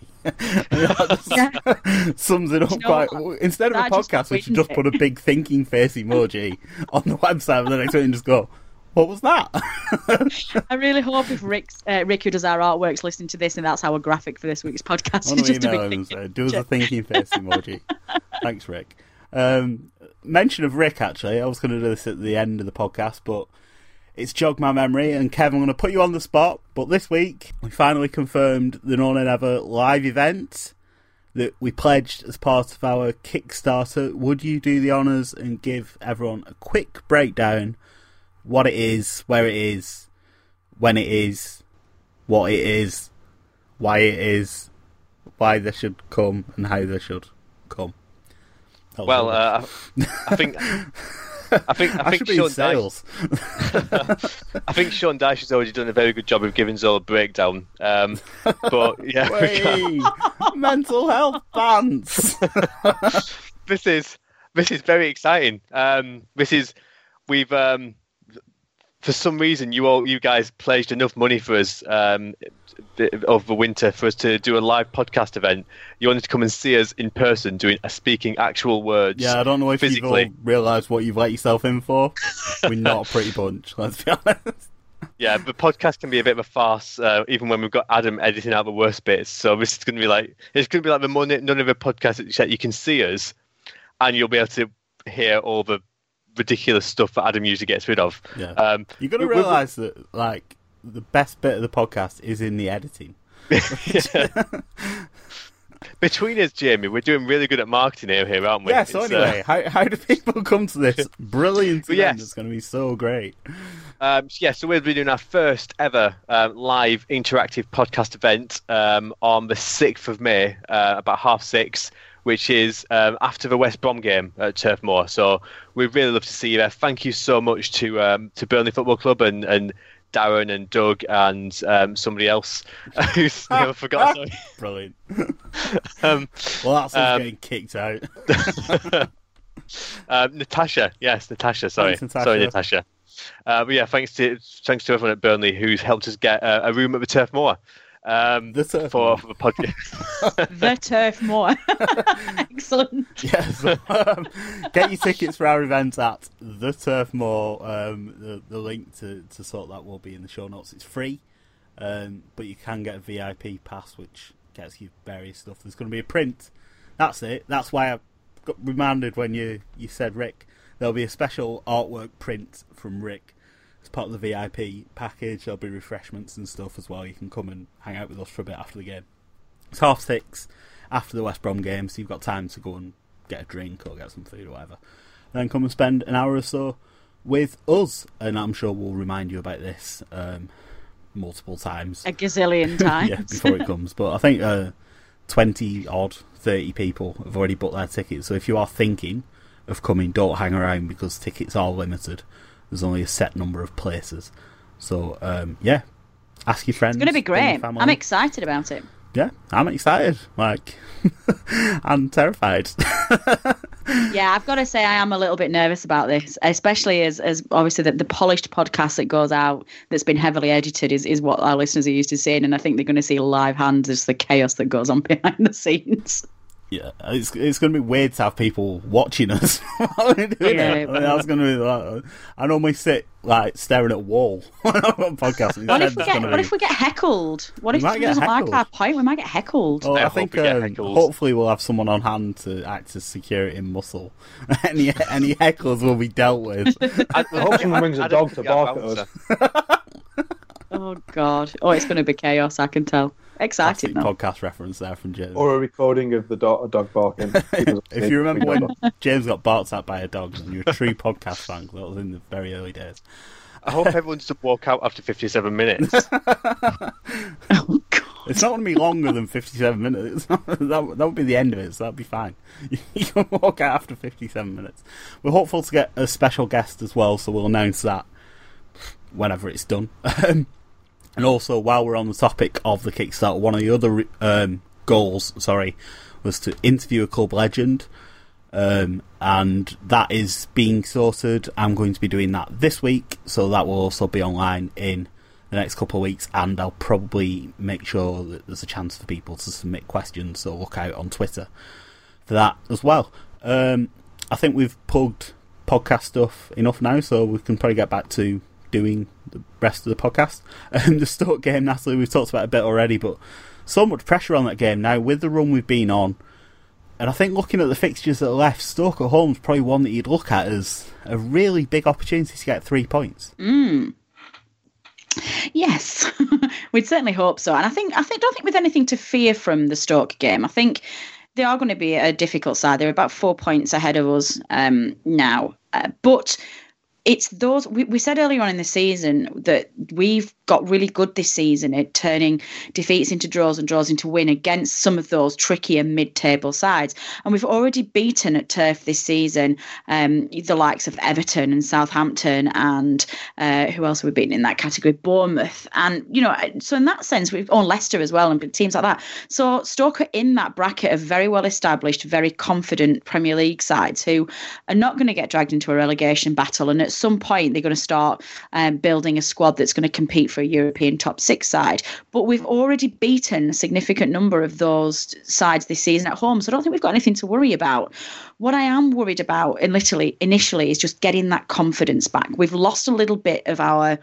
That sums it up you know quite. What? Instead of that a podcast, we should just it. put a big thinking face emoji on the website, and the next week and just go, "What was that?" I really hope if Rick, uh, Rick, who does our artwork's listening to this, and that's our graphic for this week's podcast. I just email him and say, "Do us a thinking face emoji." Thanks, Rick. Um, mention of Rick. Actually, I was going to do this at the end of the podcast, but it's jogged my memory, and Kevin, I'm going to put you on the spot, but this week we finally confirmed the No Nay Never live event that we pledged as part of our Kickstarter. Would you do the honours and give everyone a quick breakdown, what it is, where it is, when it is, what it is, why it is, why they should come, and how they should come? Well, uh, I think... I think I, I think should be Sean in sales. Dyche, I think Sean Dyche has already done a very good job of giving us all a breakdown. Um, but yeah, Way, mental health bans. this is this is very exciting. Um, this is we've um, for some reason you all you guys pledged enough money for us um, over the winter for us to do a live podcast event. You wanted to come and see us in person doing a speaking actual words. Yeah, I don't know if physically. you've all realised what you've let yourself in for. We're not a pretty bunch, let's be honest. Yeah, the podcast can be a bit of a farce, uh, even when we've got Adam editing out the worst bits. So this is going to be like it's going to be like the money, none of the podcasts that you can see us, and you'll be able to hear all the ridiculous stuff that Adam usually gets rid of. Yeah, um, you've got to realise that like the best bit of the podcast is in the editing. Between us, Jamie, we're doing really good at marketing here, here aren't we? Yeah, so It's, anyway, uh... how how do people come to this brilliant event? Yes. It's going to be so great. Um, yeah, so we'll be doing our first ever um, live interactive podcast event um, on the sixth of May, uh, about half six, which is um, after the West Brom game at Turf Moor. So we'd really love to see you there. Thank you so much to um, to Burnley Football Club and, and Darren and Doug and um, somebody else who's never forgot. Sorry. Brilliant. um, well, that's um, getting kicked out. um, Natasha, yes, Natasha. Sorry, Thanks, Natasha. sorry, Natasha. Uh, but yeah, thanks to thanks to everyone at Burnley who's helped us get uh, a room at the Turf Moor. Um, the Turf for, Moor. for the podcast. The Turf Moor. Excellent. Yeah, so, um, get your tickets for our event at the Turf Moor. Um, the, the link to, to sort that will be in the show notes. It's free, um, but you can get a V I P pass, which gets you various stuff. There's going to be a print. That's it. That's why I got reminded when you, you said Rick. There'll be a special artwork print from Rick as part of the V I P package. There'll be refreshments and stuff as well. You can come and hang out with us for a bit after the game. It's half six after the West Brom game, so you've got time to go and get a drink or get some food or whatever. And then come and spend an hour or so with us. And I'm sure we'll remind you about this um, multiple times. A gazillion times. Yeah, before it comes. But I think uh, twenty odd, thirty people have already booked their tickets. So if you are thinking of coming, don't hang around because tickets are limited. There's only a set number of places. So, um, yeah, ask your friends. It's going to be bring your great. family. I'm excited about it. Yeah, I'm excited. Like, I'm terrified. Yeah, I've got to say I am a little bit nervous about this, especially as, as obviously the, the polished podcast that goes out that's been heavily edited is, is what our listeners are used to seeing, and I think they're going to see live hands as the chaos that goes on behind the scenes. Yeah, it's it's going to be weird to have people watching us while we're doing Yeah, it. I mean, that's going to be like, I normally sit like staring at a wall when I'm on podcasting. What if we get what if we get heckled? What We if might someone get doesn't heckled. like our point? We might get heckled. Oh, I I hope think we get um, heckled. hopefully we'll have someone on hand to act as security and muscle. any any hecklers will be dealt with. I, I hope someone brings a dog to bark at us. Oh God! Oh, it's going to be chaos. I can tell. Excited Classic now. podcast reference there from James. Or a recording of the dog, a dog barking. If you remember when James got barked at by a dog and you're a true podcast fan, that was in the very early days. I hope everyone doesn't walk out after fifty-seven minutes. Oh God! It's not going to be longer than fifty-seven minutes. that, that would be the end of it, so that'd be fine. You can walk out after fifty-seven minutes. We're hopeful to get a special guest as well, so we'll announce that whenever it's done. Um, and also, while we're on the topic of the Kickstarter, one of the other um, goals, sorry, was to interview a club legend. Um, and that is being sorted. I'm going to be doing that this week, so that will also be online in the next couple of weeks, and I'll probably make sure that there's a chance for people to submit questions, so look out on Twitter for that as well. Um, I think we've plugged podcast stuff enough now, so we can probably get back to doing the rest of the podcast. Um, the Stoke game, Natalie, we've talked about a bit already, but so much pressure on that game now with the run we've been on. And I think looking at the fixtures that are left, Stoke at home is probably one that you'd look at as a really big opportunity to get three points. Mm. Yes, we'd certainly hope so. And I think I think don't think with anything to fear from the Stoke game. I think they are going to be a difficult side. They're about four points ahead of us um, now, uh, but it's those we, we said earlier on in the season that we've got really good this season at turning defeats into draws and draws into win against some of those trickier mid-table sides. And we've already beaten at Turf this season um, the likes of Everton and Southampton and uh, who else have we beaten in that category? Bournemouth. And, you know, so in that sense, we've on Leicester as well and teams like that. So Stoke are in that bracket of very well established, very confident Premier League sides who are not going to get dragged into a relegation battle. And at some point, they're going to start um, building a squad that's going to compete for a European top six side. But we've already beaten a significant number of those sides this season at home. So I don't think we've got anything to worry about. What I am worried about in literally initially is just getting that confidence back. We've lost a little bit of our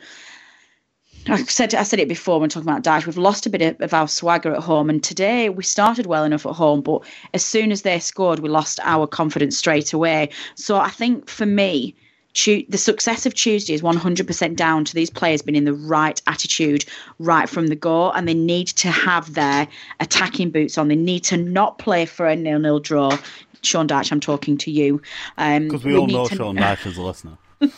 I said I said it before when talking about Dyche. We've lost a bit of, of our swagger at home, and today we started well enough at home, but as soon as they scored, we lost our confidence straight away. So I think for me, the success of Tuesday is one hundred percent down to these players being in the right attitude right from the go, and they need to have their attacking boots on. They need to not play for a nil-nil draw. Sean Dyche, I'm talking to you. Because um, we, we all know to... Sean Dyche is a listener.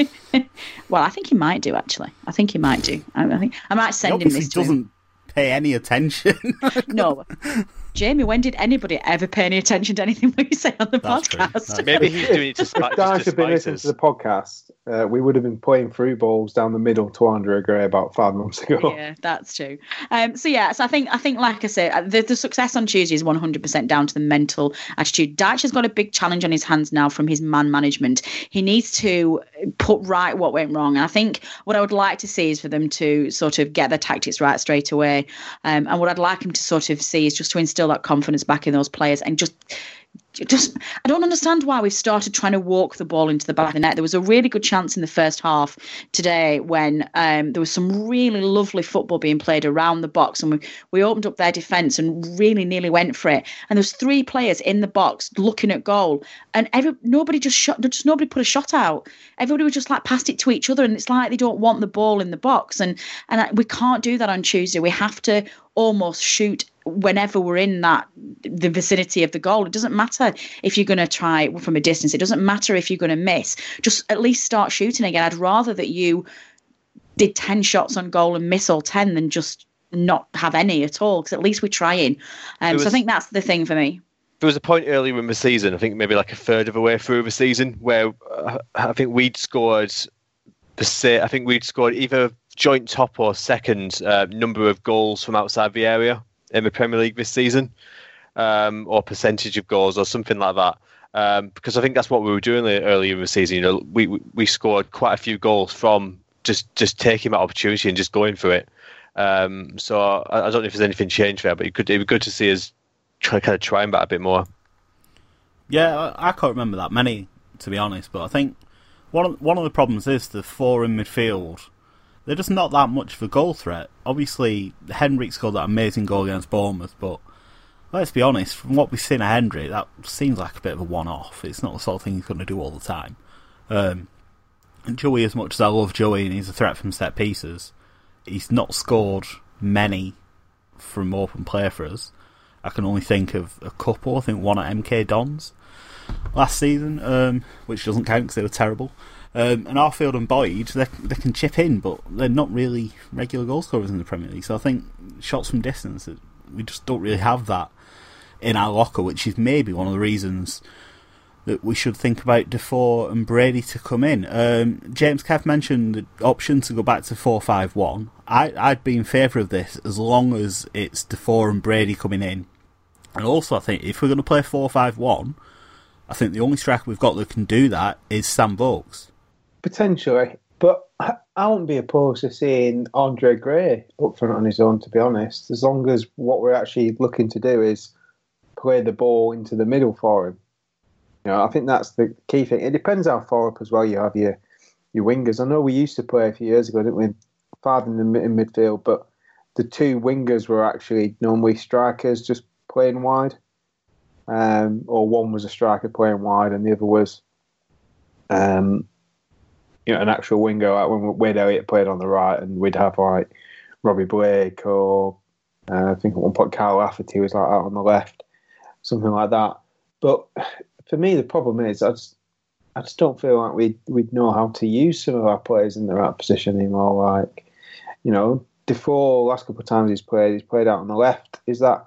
Well, I think he might do, actually. I think he might do. I, I think I might send he him this. He doesn't pay any attention. No. Jamie, when did anybody ever pay any attention to anything we say on the That's podcast? Maybe he's doing it to spite If Dyche had been listening to the podcast, uh, we would have been playing through balls down the middle to Andre Gray about five months ago. Yeah, that's true. Um, so yeah, so I think I think like I said, the, the success on Tuesday is one hundred percent down to the mental attitude. Dyche has got a big challenge on his hands now from his man management. He needs to put right what went wrong. And I think what I would like to see is for them to sort of get their tactics right straight away. Um, and what I'd like him to sort of see is just to instill that confidence back in those players and just just I don't understand why we've started trying to walk the ball into the back of the net. There was a really good chance in the first half today when um, there was some really lovely football being played around the box, and we, we opened up their defence and really nearly went for it. And there was three players in the box looking at goal, and every nobody just shot, just nobody put a shot out. Everybody was just like passed it to each other, and it's like they don't want the ball in the box, and and we can't do that on Tuesday. We have to almost shoot whenever we're in that the vicinity of the goal. It doesn't matter if you're going to try from a distance. It doesn't matter if you're going to miss. Just at least start shooting again. I'd rather that you did ten shots on goal and miss all ten than just not have any at all, because at least we're trying. Um, was, so I think that's the thing for me. There was a point earlier in the season, I think maybe like a third of the way through the season, where uh, I think we'd scored the say, I think we'd scored either joint top or second uh, number of goals from outside the area in the Premier League this season, um, or percentage of goals or something like that. Um, because I think that's what we were doing earlier in the season. You know, we we scored quite a few goals from just, just taking that opportunity and just going for it. Um, so I, I don't know if there's anything changed there, but it could it'd be good to see us try kind of trying that a bit more. Yeah, I, I can't remember that many, to be honest. But I think one of, one of the problems is the four in midfield. They're just not that much of a goal threat. Obviously, Henrik scored that amazing goal against Bournemouth, but let's be honest, from what we've seen of Henrik, that seems like a bit of a one-off. It's not the sort of thing he's going to do all the time. Um, and Joey, as much as I love Joey and he's a threat from set pieces, he's not scored many from open play for us. I can only think of a couple. I think one at M K Dons last season, um, which doesn't count because they were terrible. Um, and Arfield and Boyd, they they can chip in, but they're not really regular goal scorers in the Premier League. So I think shots from distance, we just don't really have that in our locker, which is maybe one of the reasons that we should think about Defoe and Brady to come in. Um, James Kev mentioned the option to go back to four five one. I, I'd be in favour of this as long as it's Defoe and Brady coming in. And also I think if we're going to play four five one, I think the only striker we've got that can do that is Sam Vokes. Potentially, but I wouldn't be opposed to seeing Andre Gray up front on his own, to be honest, as long as what we're actually looking to do is play the ball into the middle for him. You know, I think that's the key thing. It depends how far up as well you have your your wingers. I know we used to play a few years ago, didn't we? Five in the in midfield, but the two wingers were actually normally strikers just playing wide, um, or one was a striker playing wide and the other was um. You know, an actual winger, like when Wade Elliott played on the right, and we'd have like Robbie Blake or uh, I think at one point Kyle Lafferty was like out on the left, something like that. But for me, the problem is I just I just don't feel like we we'd know how to use some of our players in the right position anymore. Like, you know, Defoe, last couple of times he's played, he's played out on the left. Is that,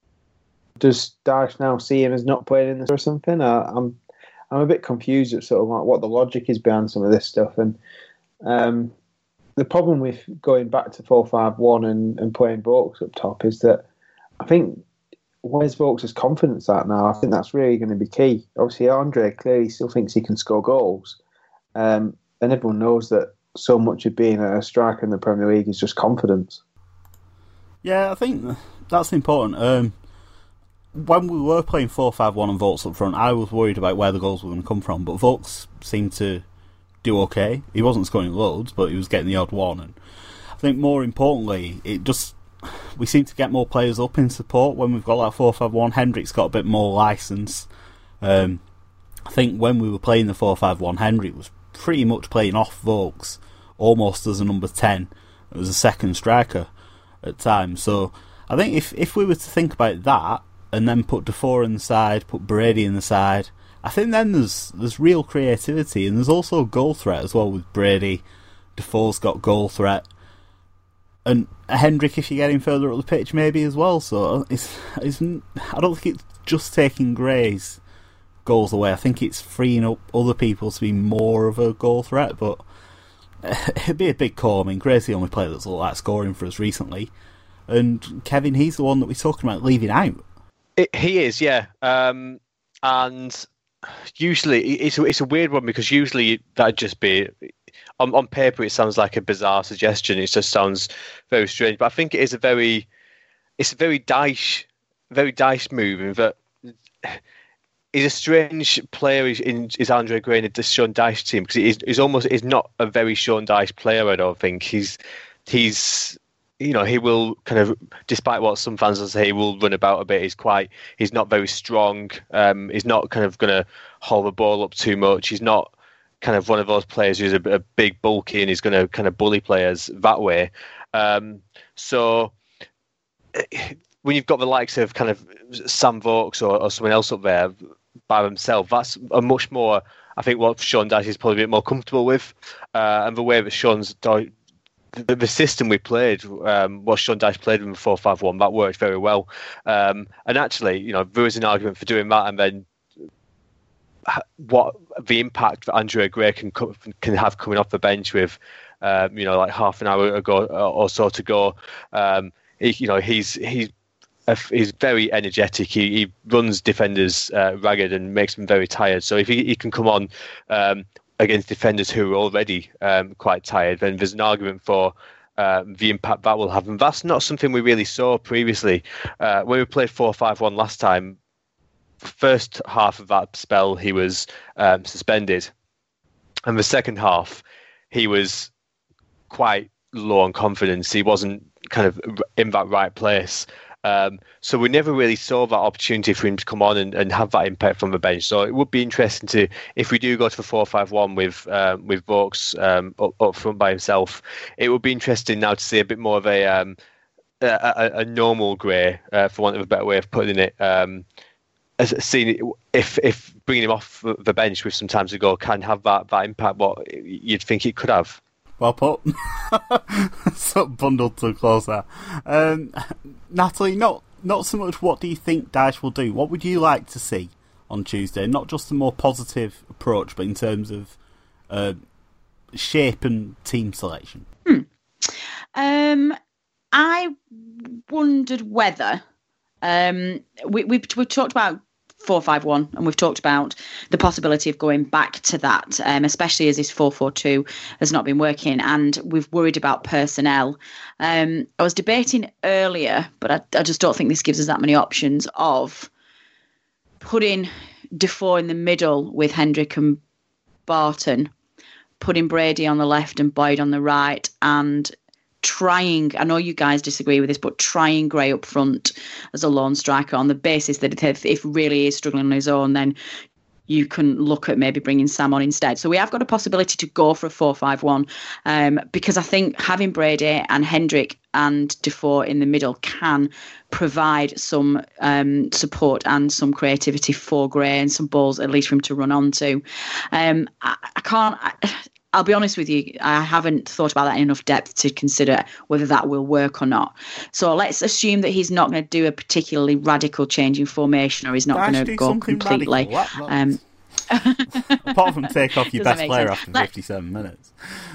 does Dyche now see him as not playing in this or something? I, I'm I'm a bit confused at sort of like what the logic is behind some of this stuff. And um, the problem with going back to four five one and, and playing Vokes up top is that I think where's Vokes' confidence at now? I think that's really going to be key. Obviously, Andre clearly still thinks he can score goals. Um, and everyone knows that so much of being a striker in the Premier League is just confidence. Yeah, I think that's important. Um, when we were playing four five one and Vokes up front, I was worried about where the goals were going to come from, but Vokes seemed to do okay. He wasn't scoring loads, but he was getting the odd one. And I think more importantly, it just we seem to get more players up in support when we've got that four five one. Hendrick's got a bit more licence. Um, I think when we were playing the four five one, Hendrick was pretty much playing off Vokes, almost as a number ten, as a second striker at times. So I think if if we were to think about that and then put Defoe in the side, put Brady in the side, I think then there's there's real creativity, and there's also goal threat as well with Brady. Defoe's got goal threat, and Hendrick, if you get him further up the pitch, maybe as well. So it's, it's I don't think it's just taking Gray's goals away. I think it's freeing up other people to be more of a goal threat, but it'd be a big call. I mean, Gray's the only player that's looked like scoring for us recently, and Kevin, he's the one that we're talking about leaving out. It, he is, yeah. Um, and usually, it's a, it's a weird one because usually that'd just be, on, on paper, it sounds like a bizarre suggestion. It just sounds very strange. But I think it is a very, it's a very Dyche, very Dyche move in that he's a strange player in is Andre Gray in the Sean Dyche team, because he's, he's almost is not a very Sean Dyche player. I don't think he's he's you know he will kind of, despite what some fans will say, he will run about a bit. He's quite he's not very strong. Um, he's not kind of going to hold the ball up too much. He's not kind of one of those players who's a, a big bulky and he's going to kind of bully players that way. Um, so when you've got the likes of kind of Sam Vokes or, or someone else up there by themselves, that's a much more, I think, what Sean Dyche is probably a bit more comfortable with. Uh, and the way that Sean's, the, the system we played, um, what Sean Dyche played in the four five one, that worked very well. Um, and actually, you know, there is an argument for doing that, and then what the impact that Andre Gray can can have coming off the bench with, um, you know, like half an hour ago or so to go. Um, he, you know, he's he's he's very energetic. He, he runs defenders uh, ragged and makes them very tired. So if he, he can come on um, against defenders who are already um, quite tired, then there's an argument for uh, the impact that will have. And that's not something we really saw previously. Uh, when we played four five one last time, first half of that spell he was um, suspended, and the second half he was quite low on confidence. He wasn't kind of in that right place. Um, so we never really saw that opportunity for him to come on and, and have that impact from the bench. So it would be interesting to, if we do go to the four five one with um, with Vokes um, up, up front by himself, it would be interesting now to see a bit more of a um, a, a, a normal Gray, uh, for want of a better way of putting it. Um, as seeing if if bringing him off the bench with some time to go can have that, that impact what you'd think it could have. Well put. So bundled too close there. Um, Natalie, not not so much what do you think Dyche will do. What would you like to see on Tuesday? Not just a more positive approach, but in terms of uh, shape and team selection. Hmm. Um, I wondered whether um, we, we've we've talked about four five one, and we've talked about the possibility of going back to that, um, especially as this four four two has not been working, and we've worried about personnel. Um, I was debating earlier, but I, I just don't think this gives us that many options of putting Defoe in the middle with Hendrick and Barton, putting Brady on the left and Boyd on the right, and trying, I know you guys disagree with this, but trying Gray up front as a lone striker on the basis that if, if really is struggling on his own, then you can look at maybe bringing Sam on instead. So we have got a possibility to go for a four five one, um, because I think having Brady and Hendrick and Defoe in the middle can provide some um, support and some creativity for Gray and some balls at least for him to run onto. Um, I, I can't... I, I'll be honest with you, I haven't thought about that in enough depth to consider whether that will work or not. So let's assume that he's not going to do a particularly radical change in formation, or he's not going to go completely. What, what? Um, Apart from take off your best player sense. after Let, fifty-seven minutes.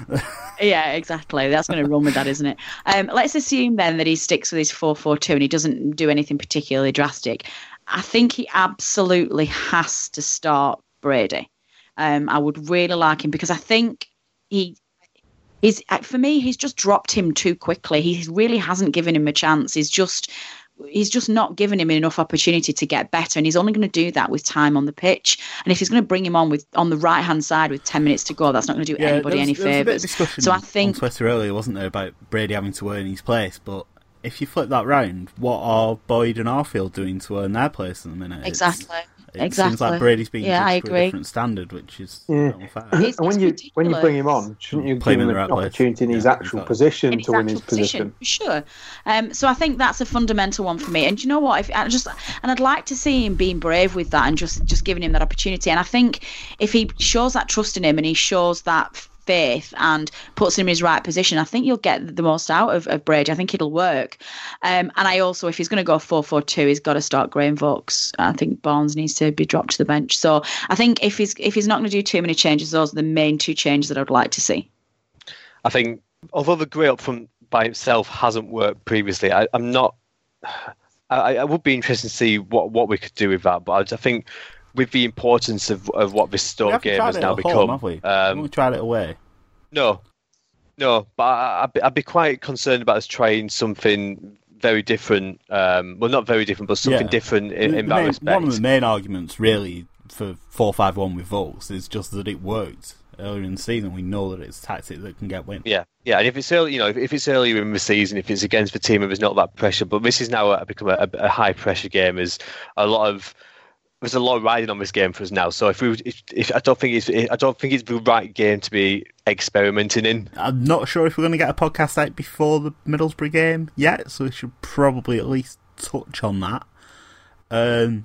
Yeah, exactly. That's going to run with that, isn't it? Um, let's assume then that he sticks with his four four two and he doesn't do anything particularly drastic. I think he absolutely has to start Brady. Um, I would really like him because I think he is, for me, he's just dropped him too quickly. He really hasn't given him a chance. He's just he's just not given him enough opportunity to get better, and he's only going to do that with time on the pitch. And if he's going to bring him on with on the right hand side with ten minutes to go, that's not going to do yeah, anybody was, any favours. So I think on Twitter earlier, wasn't there, about Brady having to earn his place? But if you flip that round, what are Boyd and Arfield doing to earn their place in the minute? Exactly. It's, It exactly. seems like Brady's being yeah, judged to a different standard, which is yeah. unfair. It's, and when you ridiculous. when you bring him on, shouldn't you Play give him him an right opportunity place. in his yeah, actual position in his to win actual his position? position? Sure. Um, so I think that's a fundamental one for me. And do you know what? If I just and I'd like to see him being brave with that and just just giving him that opportunity. And I think if he shows that trust in him and he shows that faith and puts him in his right position, I think you'll get the most out of, of Brady. I think it'll work. Um, and I also, if he's going to go four four two, he's got to start Graham Vokes. I think Barnes needs to be dropped to the bench. So I think if he's if he's not going to do too many changes, those are the main two changes that I'd like to see. I think, although the Gray up front by itself hasn't worked previously, I, I'm not. I, I would be interested to see what, what we could do with that, but I, I think with the importance of, of what this Stoke game has now become, home, have we? Um, we tried it away. No, no, but I, I'd, be, I'd be quite concerned about us trying something very different. Um, well, not very different, but something yeah. different in, in that main, respect. One of the main arguments, really, for four five one with Vokes is just that it worked earlier in the season. We know that it's a tactic that can get wins. Yeah, yeah, and if it's early, you know, if, if it's earlier in the season, if it's against the team, if there's not that pressure, but this is now a, become a, a high pressure game. Is a lot of There's a lot riding on this game for us now. So if we, if, if I don't think it's, I don't think it's the right game to be experimenting in. I'm not sure if we're going to get a podcast out before the Middlesbrough game yet, so we should probably at least touch on that. Um,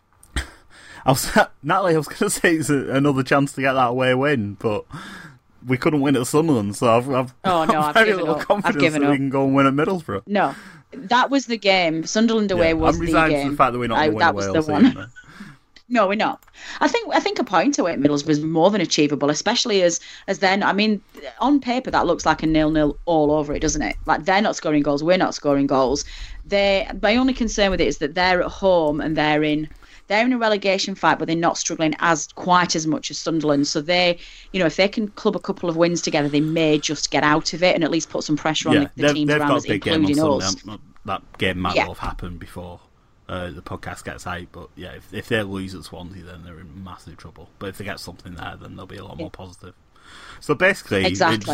I was Natalie, I was going to say it's a, another chance to get that away win, but we couldn't win at Sunderland, so I've, I've, oh, no, I've I've very given little up. confidence I've given that up. we can go and win at Middlesbrough. No, that was the game. Sunderland away yeah, was I'm the resigned game. to the fact that we're not I, going to that win was away the all one. No, we're not. I think I think a point away at Middlesbrough is more than achievable, especially as as then. I mean, on paper that looks like a nil-nil all over it, doesn't it? Like they're not scoring goals, we're not scoring goals. They my only concern with it is that they're at home and they're in they're in a relegation fight, but they're not struggling as quite as much as Sunderland. So they, you know, if they can club a couple of wins together, they may just get out of it and at least put some pressure on yeah, the, the teams they've around got us, a big including game on us. Sunday. That game might yeah. well have happened before Uh, the podcast gets out, but yeah, if, if they lose at Swansea, then they're in massive trouble. But if they get something there, then they'll be a lot yeah. more positive. So basically, exactly.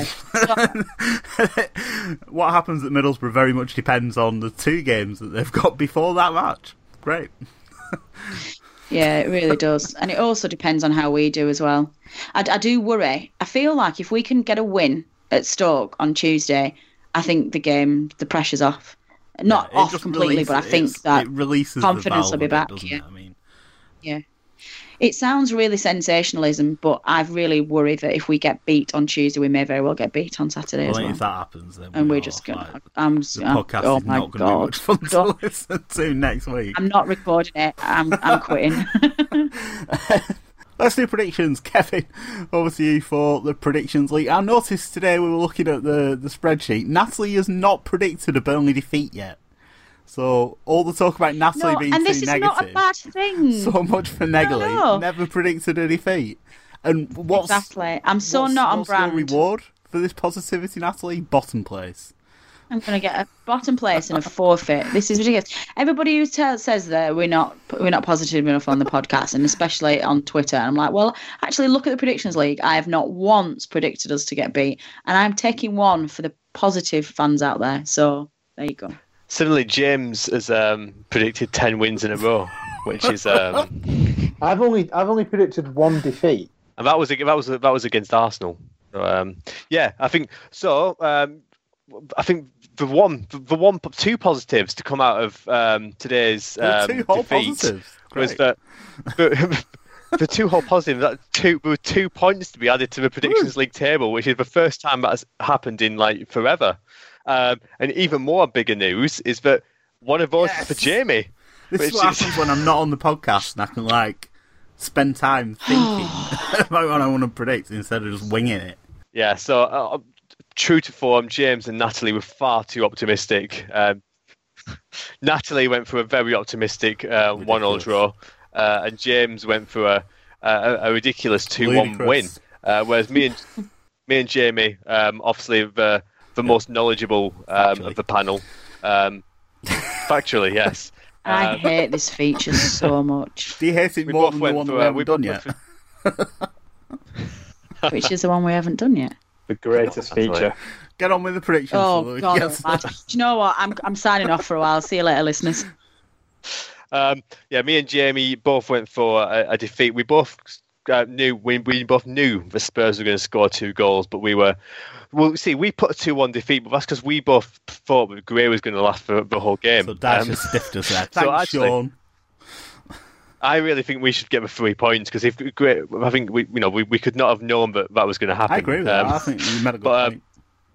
what happens at Middlesbrough very much depends on the two games that they've got before that match. Great. Yeah, it really does, and it also depends on how we do as well. I, I do worry. I feel like if we can get a win at Stoke on Tuesday, I think the game, the pressure's off. Not yeah, off completely, releases, but I think that it releases confidence will be back. It, yeah. I mean, yeah. It sounds really sensationalism, but I really worry that if we get beat on Tuesday, we may very well get beat on Saturday well, as well. If that happens, then and we we're are, just going. Like, I'm. the podcast oh is my not going God. to be much fun to God. listen to next week. I'm not recording it. I'm. I'm quitting. Let's do predictions, Kevin. Over to you for the predictions league. I noticed today we were looking at the the spreadsheet. Natalie has not predicted a Burnley defeat yet. So all the talk about Natalie no, being and too this is negative. not a bad thing. So much for Negley. No, no. Never predicted a defeat. And what's exactly? I'm so what's, not on what's brand. Your reward for this positivity, Natalie? Bottom place. I'm going to get a bottom place and a forfeit. This is ridiculous. Everybody who t- says that we're not we're not positive enough on the podcast, and especially on Twitter, I'm like, well, actually, look at the predictions league. I have not once predicted us to get beat, and I'm taking one for the positive fans out there. So there you go. Similarly, James has um, predicted ten wins in a row, which is. Um... I've only I've only predicted one defeat, and that was that was that was against Arsenal. So, um, yeah, I think so. Um, I think the one the one two positives to come out of um, today's um, two whole defeat positives. was that. for two whole positive, that two there were two points to be added to the predictions league table, which is the first time that's happened in like forever. Um, and even more bigger news is that one of us Yes. is for Jamie. This is which what is- happens when I'm not on the podcast and I can like spend time thinking about what I want to predict instead of just winging it. Yeah, so uh, true to form, James and Natalie were far too optimistic. Um, Natalie went for a very optimistic uh, one-all draw, uh, and James went for a a, a ridiculous two-one win. Ludicrous. Uh, whereas me and me and Jamie, um, obviously the the most knowledgeable um, Factually. of the panel, um, factually, yes. I Um, hate this feature so much. Do you hate it we more both than the went one that for we a- haven't we done both yet? went for- Which is the one we haven't done yet. The greatest That's right. feature. Get on with the predictions. so that Oh we God! can get- mad. Do you know what? I'm I'm signing off for a while. See you later, listeners. Um, yeah, me and Jamie both went for a, a defeat. We both uh, knew we, we both knew the Spurs were going to score two goals, but we were well. See, we put a two-one defeat, but that's because we both thought that Gray was going to last for the whole game. So Dash Um, has stiffed us there. so Thanks, actually- Sean. I really think we should get the three points because if Gray, I think we, you know, we, we could not have known that that was going to happen. I agree with Um, that. I think you made a good but, um, point.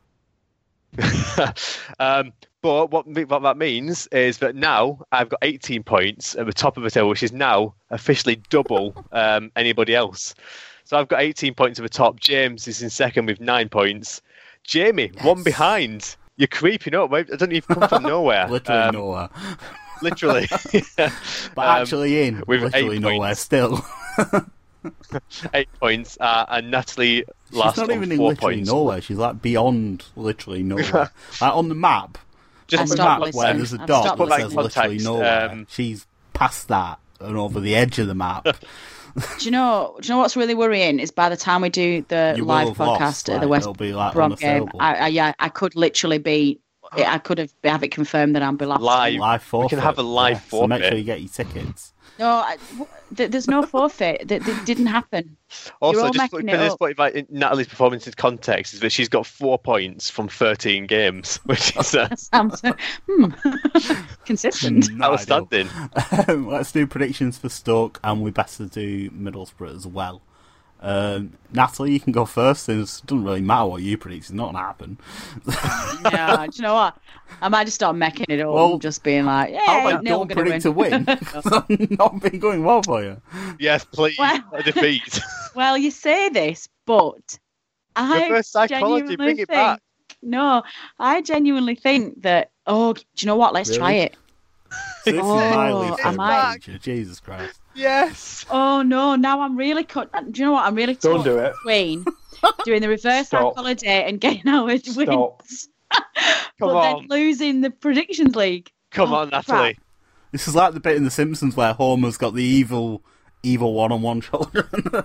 um, but what, what that means is that now I've got eighteen points at the top of the table, which is now officially double um, anybody else. So I've got eighteen points at the top. James is in second with nine points. Jamie, one behind. You're creeping up. I don't even come from nowhere. Literally Um, nowhere. Literally. But um, actually in. with Literally eight nowhere points. still. Eight points. Uh, and Natalie last She's not on even in four literally points. nowhere. She's like beyond literally nowhere. Like on the map. Just I On the stopped map listening. where there's a I've dot stopped that Put that in says literally context, nowhere. um, She's past that and over the edge of the map. Do you know? Do you know what's really worrying is by the time we do the You will live have podcast lost, at like, the West it'll be like Brom game, unassailable. I, I yeah, I could literally be. I could have have it confirmed that I'm be last. Live. Live forfeit. can have a live yeah, So make forfeit. sure you get your tickets. No, I, w- th- there's no forfeit. That that didn't happen. Also, all just put, making put it this up. point about Natalie's performance in context is that she's got four points from thirteen games, which is uh, That sounds hmm, consistent. Not outstanding. ideal. Let's do predictions for Stoke, and we better do Middlesbrough as well. Um, Natalie, you can go first, since it doesn't really matter what you predict, it's not going to happen. Yeah, do you know what? I might just start making it up, Well, and just being like, How "Yeah, about no, we're don't going predict to to win? Because I've not been going well for you. Yes, please, Well- a defeat. Well, you say this, but I Reverse psychology, genuinely bring it think, back. No, I genuinely think that. Oh, do you know what? Let's try Really? it. So this Oh, is my lead I for might- the Jesus Christ. Yes. Oh no! Now I'm really cut. Do you know what? I'm really Don't torn do it. between doing the reverse Stop. psychology and getting our wins, Stop. but on. then losing the predictions league. Come Oh, on, Natalie. crap. This is like the bit in The Simpsons where Homer's got the evil, evil one-on-one shoulder.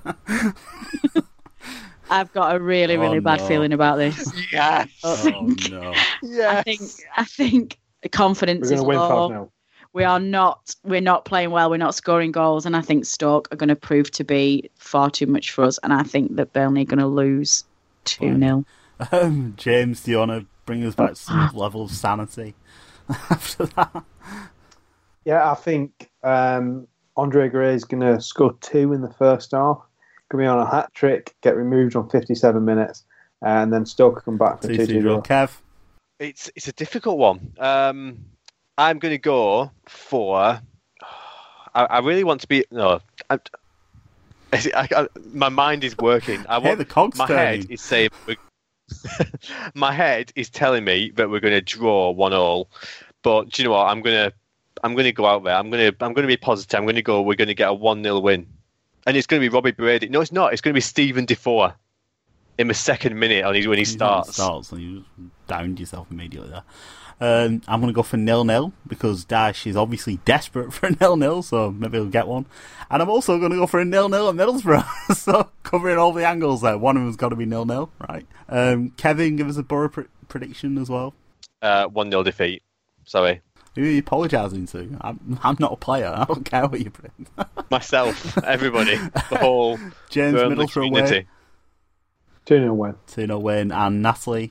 I've got a really, Oh, really bad no. feeling about this. Yes. I oh think, no! Yes. I think, I think the confidence We're is going to win low. five nil. We are not. We're not playing well. We're not scoring goals, and I think Stoke are going to prove to be far too much for us. And I think that Burnley are going to lose two nil. Um, James, do you want to bring us back to some level of sanity after that? Yeah, I think um, Andre Gray is going to score two in the first half. Going to be on a hat trick, get removed on fifty-seven minutes, and then Stoke come back for two two two two draw. draw. Kev, It's it's a difficult one. Um, I'm going to go for. I, I really want to be no. I, I, I, my mind is working. I Hey, want the cogs my turning. head is saying. we're- my head is telling me that we're going to draw one all, but do you know what? I'm gonna I'm gonna go out there. I'm gonna I'm gonna be positive. I'm gonna go. We're going to get a one nil win, and it's going to be Robbie Brady. No, it's not. It's going to be Stephen Defoe in the second minute on his when he He's not- starts. starts and you just downed yourself immediately there. Um, I'm going to go for nil-nil because Dash is obviously desperate for a nil-nil, so maybe he'll get one. And I'm also going to go for a nil-nil at Middlesbrough, so covering all the angles there. One of them's got to be nil-nil, right? Um, Kevin, give us a Borough pr- prediction as well. Uh, one nil defeat. Sorry. Who are you apologising to? I'm, I'm not a player. I don't care what you predict. Myself, everybody, the whole James, Burnley Middlesbrough community. win, two nil win. two nil win, and Natalie.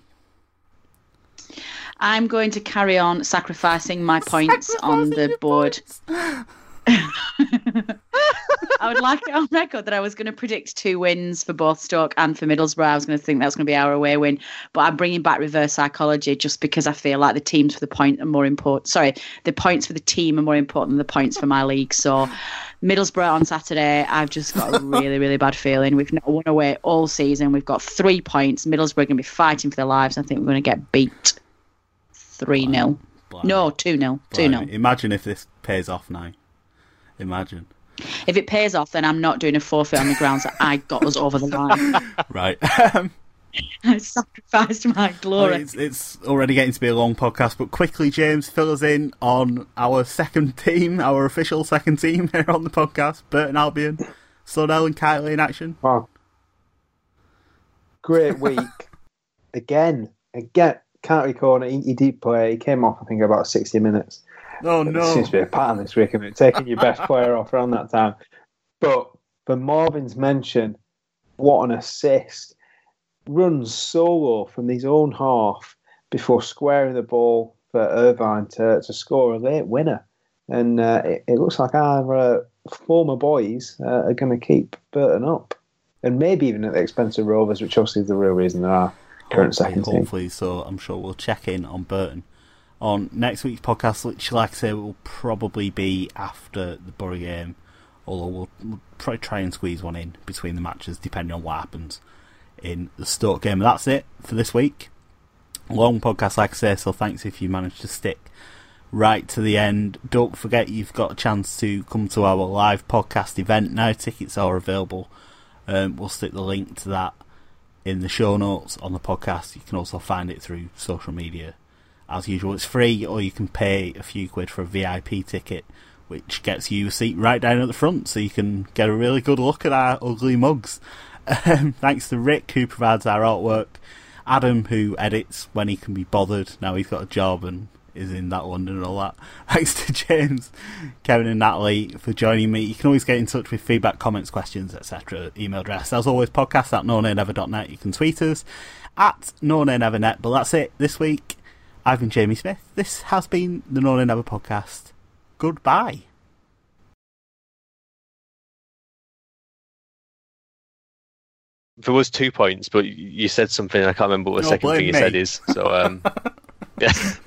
I'm going to carry on sacrificing my points on the board. I would like it on record that I was going to predict two wins for both Stoke and for Middlesbrough. I was going to think that was going to be our away win, but I'm bringing back reverse psychology just because I feel like the teams for the point are more important. Sorry, the points for the team are more important than the points for my league. So Middlesbrough on Saturday, I've just got a really, really bad feeling. We've not won away all season. We've got three points. Middlesbrough are going to be fighting for their lives. I think we're going to get beat three nil. No, two nil. two nil. Imagine if this pays off now. Imagine. If it pays off, then I'm not doing a forfeit on the grounds that I got us over the line. Right. I sacrificed my glory. It's, it's already getting to be a long podcast, but quickly, James, fill us in on our second team, our official second team here on the podcast, Burton Albion, Sludell and Kitely in action. Wow. Great week. again, again. Can't recall. He, he did play. He came off, I think, about sixty minutes. Oh, no. It seems to be a pattern this week, isn't it? Taking your best player off around that time. But for Marvin's mention, what an assist. Runs solo from his own half before squaring the ball for Irvine to, to score a late winner. And uh, it, it looks like our uh, former boys uh, are going to keep Burton up. And maybe even at the expense of Rovers, which obviously is the real reason there are. Current hopefully, second team. hopefully, so I'm sure we'll check in on Burton on next week's podcast, which, like I say, will probably be after the Borough game, although we'll, we'll probably try and squeeze one in between the matches, depending on what happens in the Stoke game. And that's it for this week. Long podcast, like I say, so thanks if you managed to stick right to the end. Don't forget you've got a chance to come to our live podcast event now. Tickets are available. Um, we'll stick the link to that in the show notes on the podcast. You can also find it through social media. As usual, it's free, or you can pay a few quid for a V I P ticket, which gets you a seat right down at the front, so you can get a really good look at our ugly mugs. Um, thanks to Rick, who provides our artwork, Adam, who edits when he can be bothered. Now he's got a job and is in that London and all that. Thanks to James, Kevin and Natalie for joining me. You can always get in touch with feedback, comments, questions, et cetera. Email address, as always, podcast at no nay never dot net. You can tweet us at no nay never net. But that's it this week. I've been Jamie Smith. This has been the No Nay Never podcast. Goodbye. There was two points, but you said something, I can't remember what the No, second blame thing you me. said is. So, um, yeah.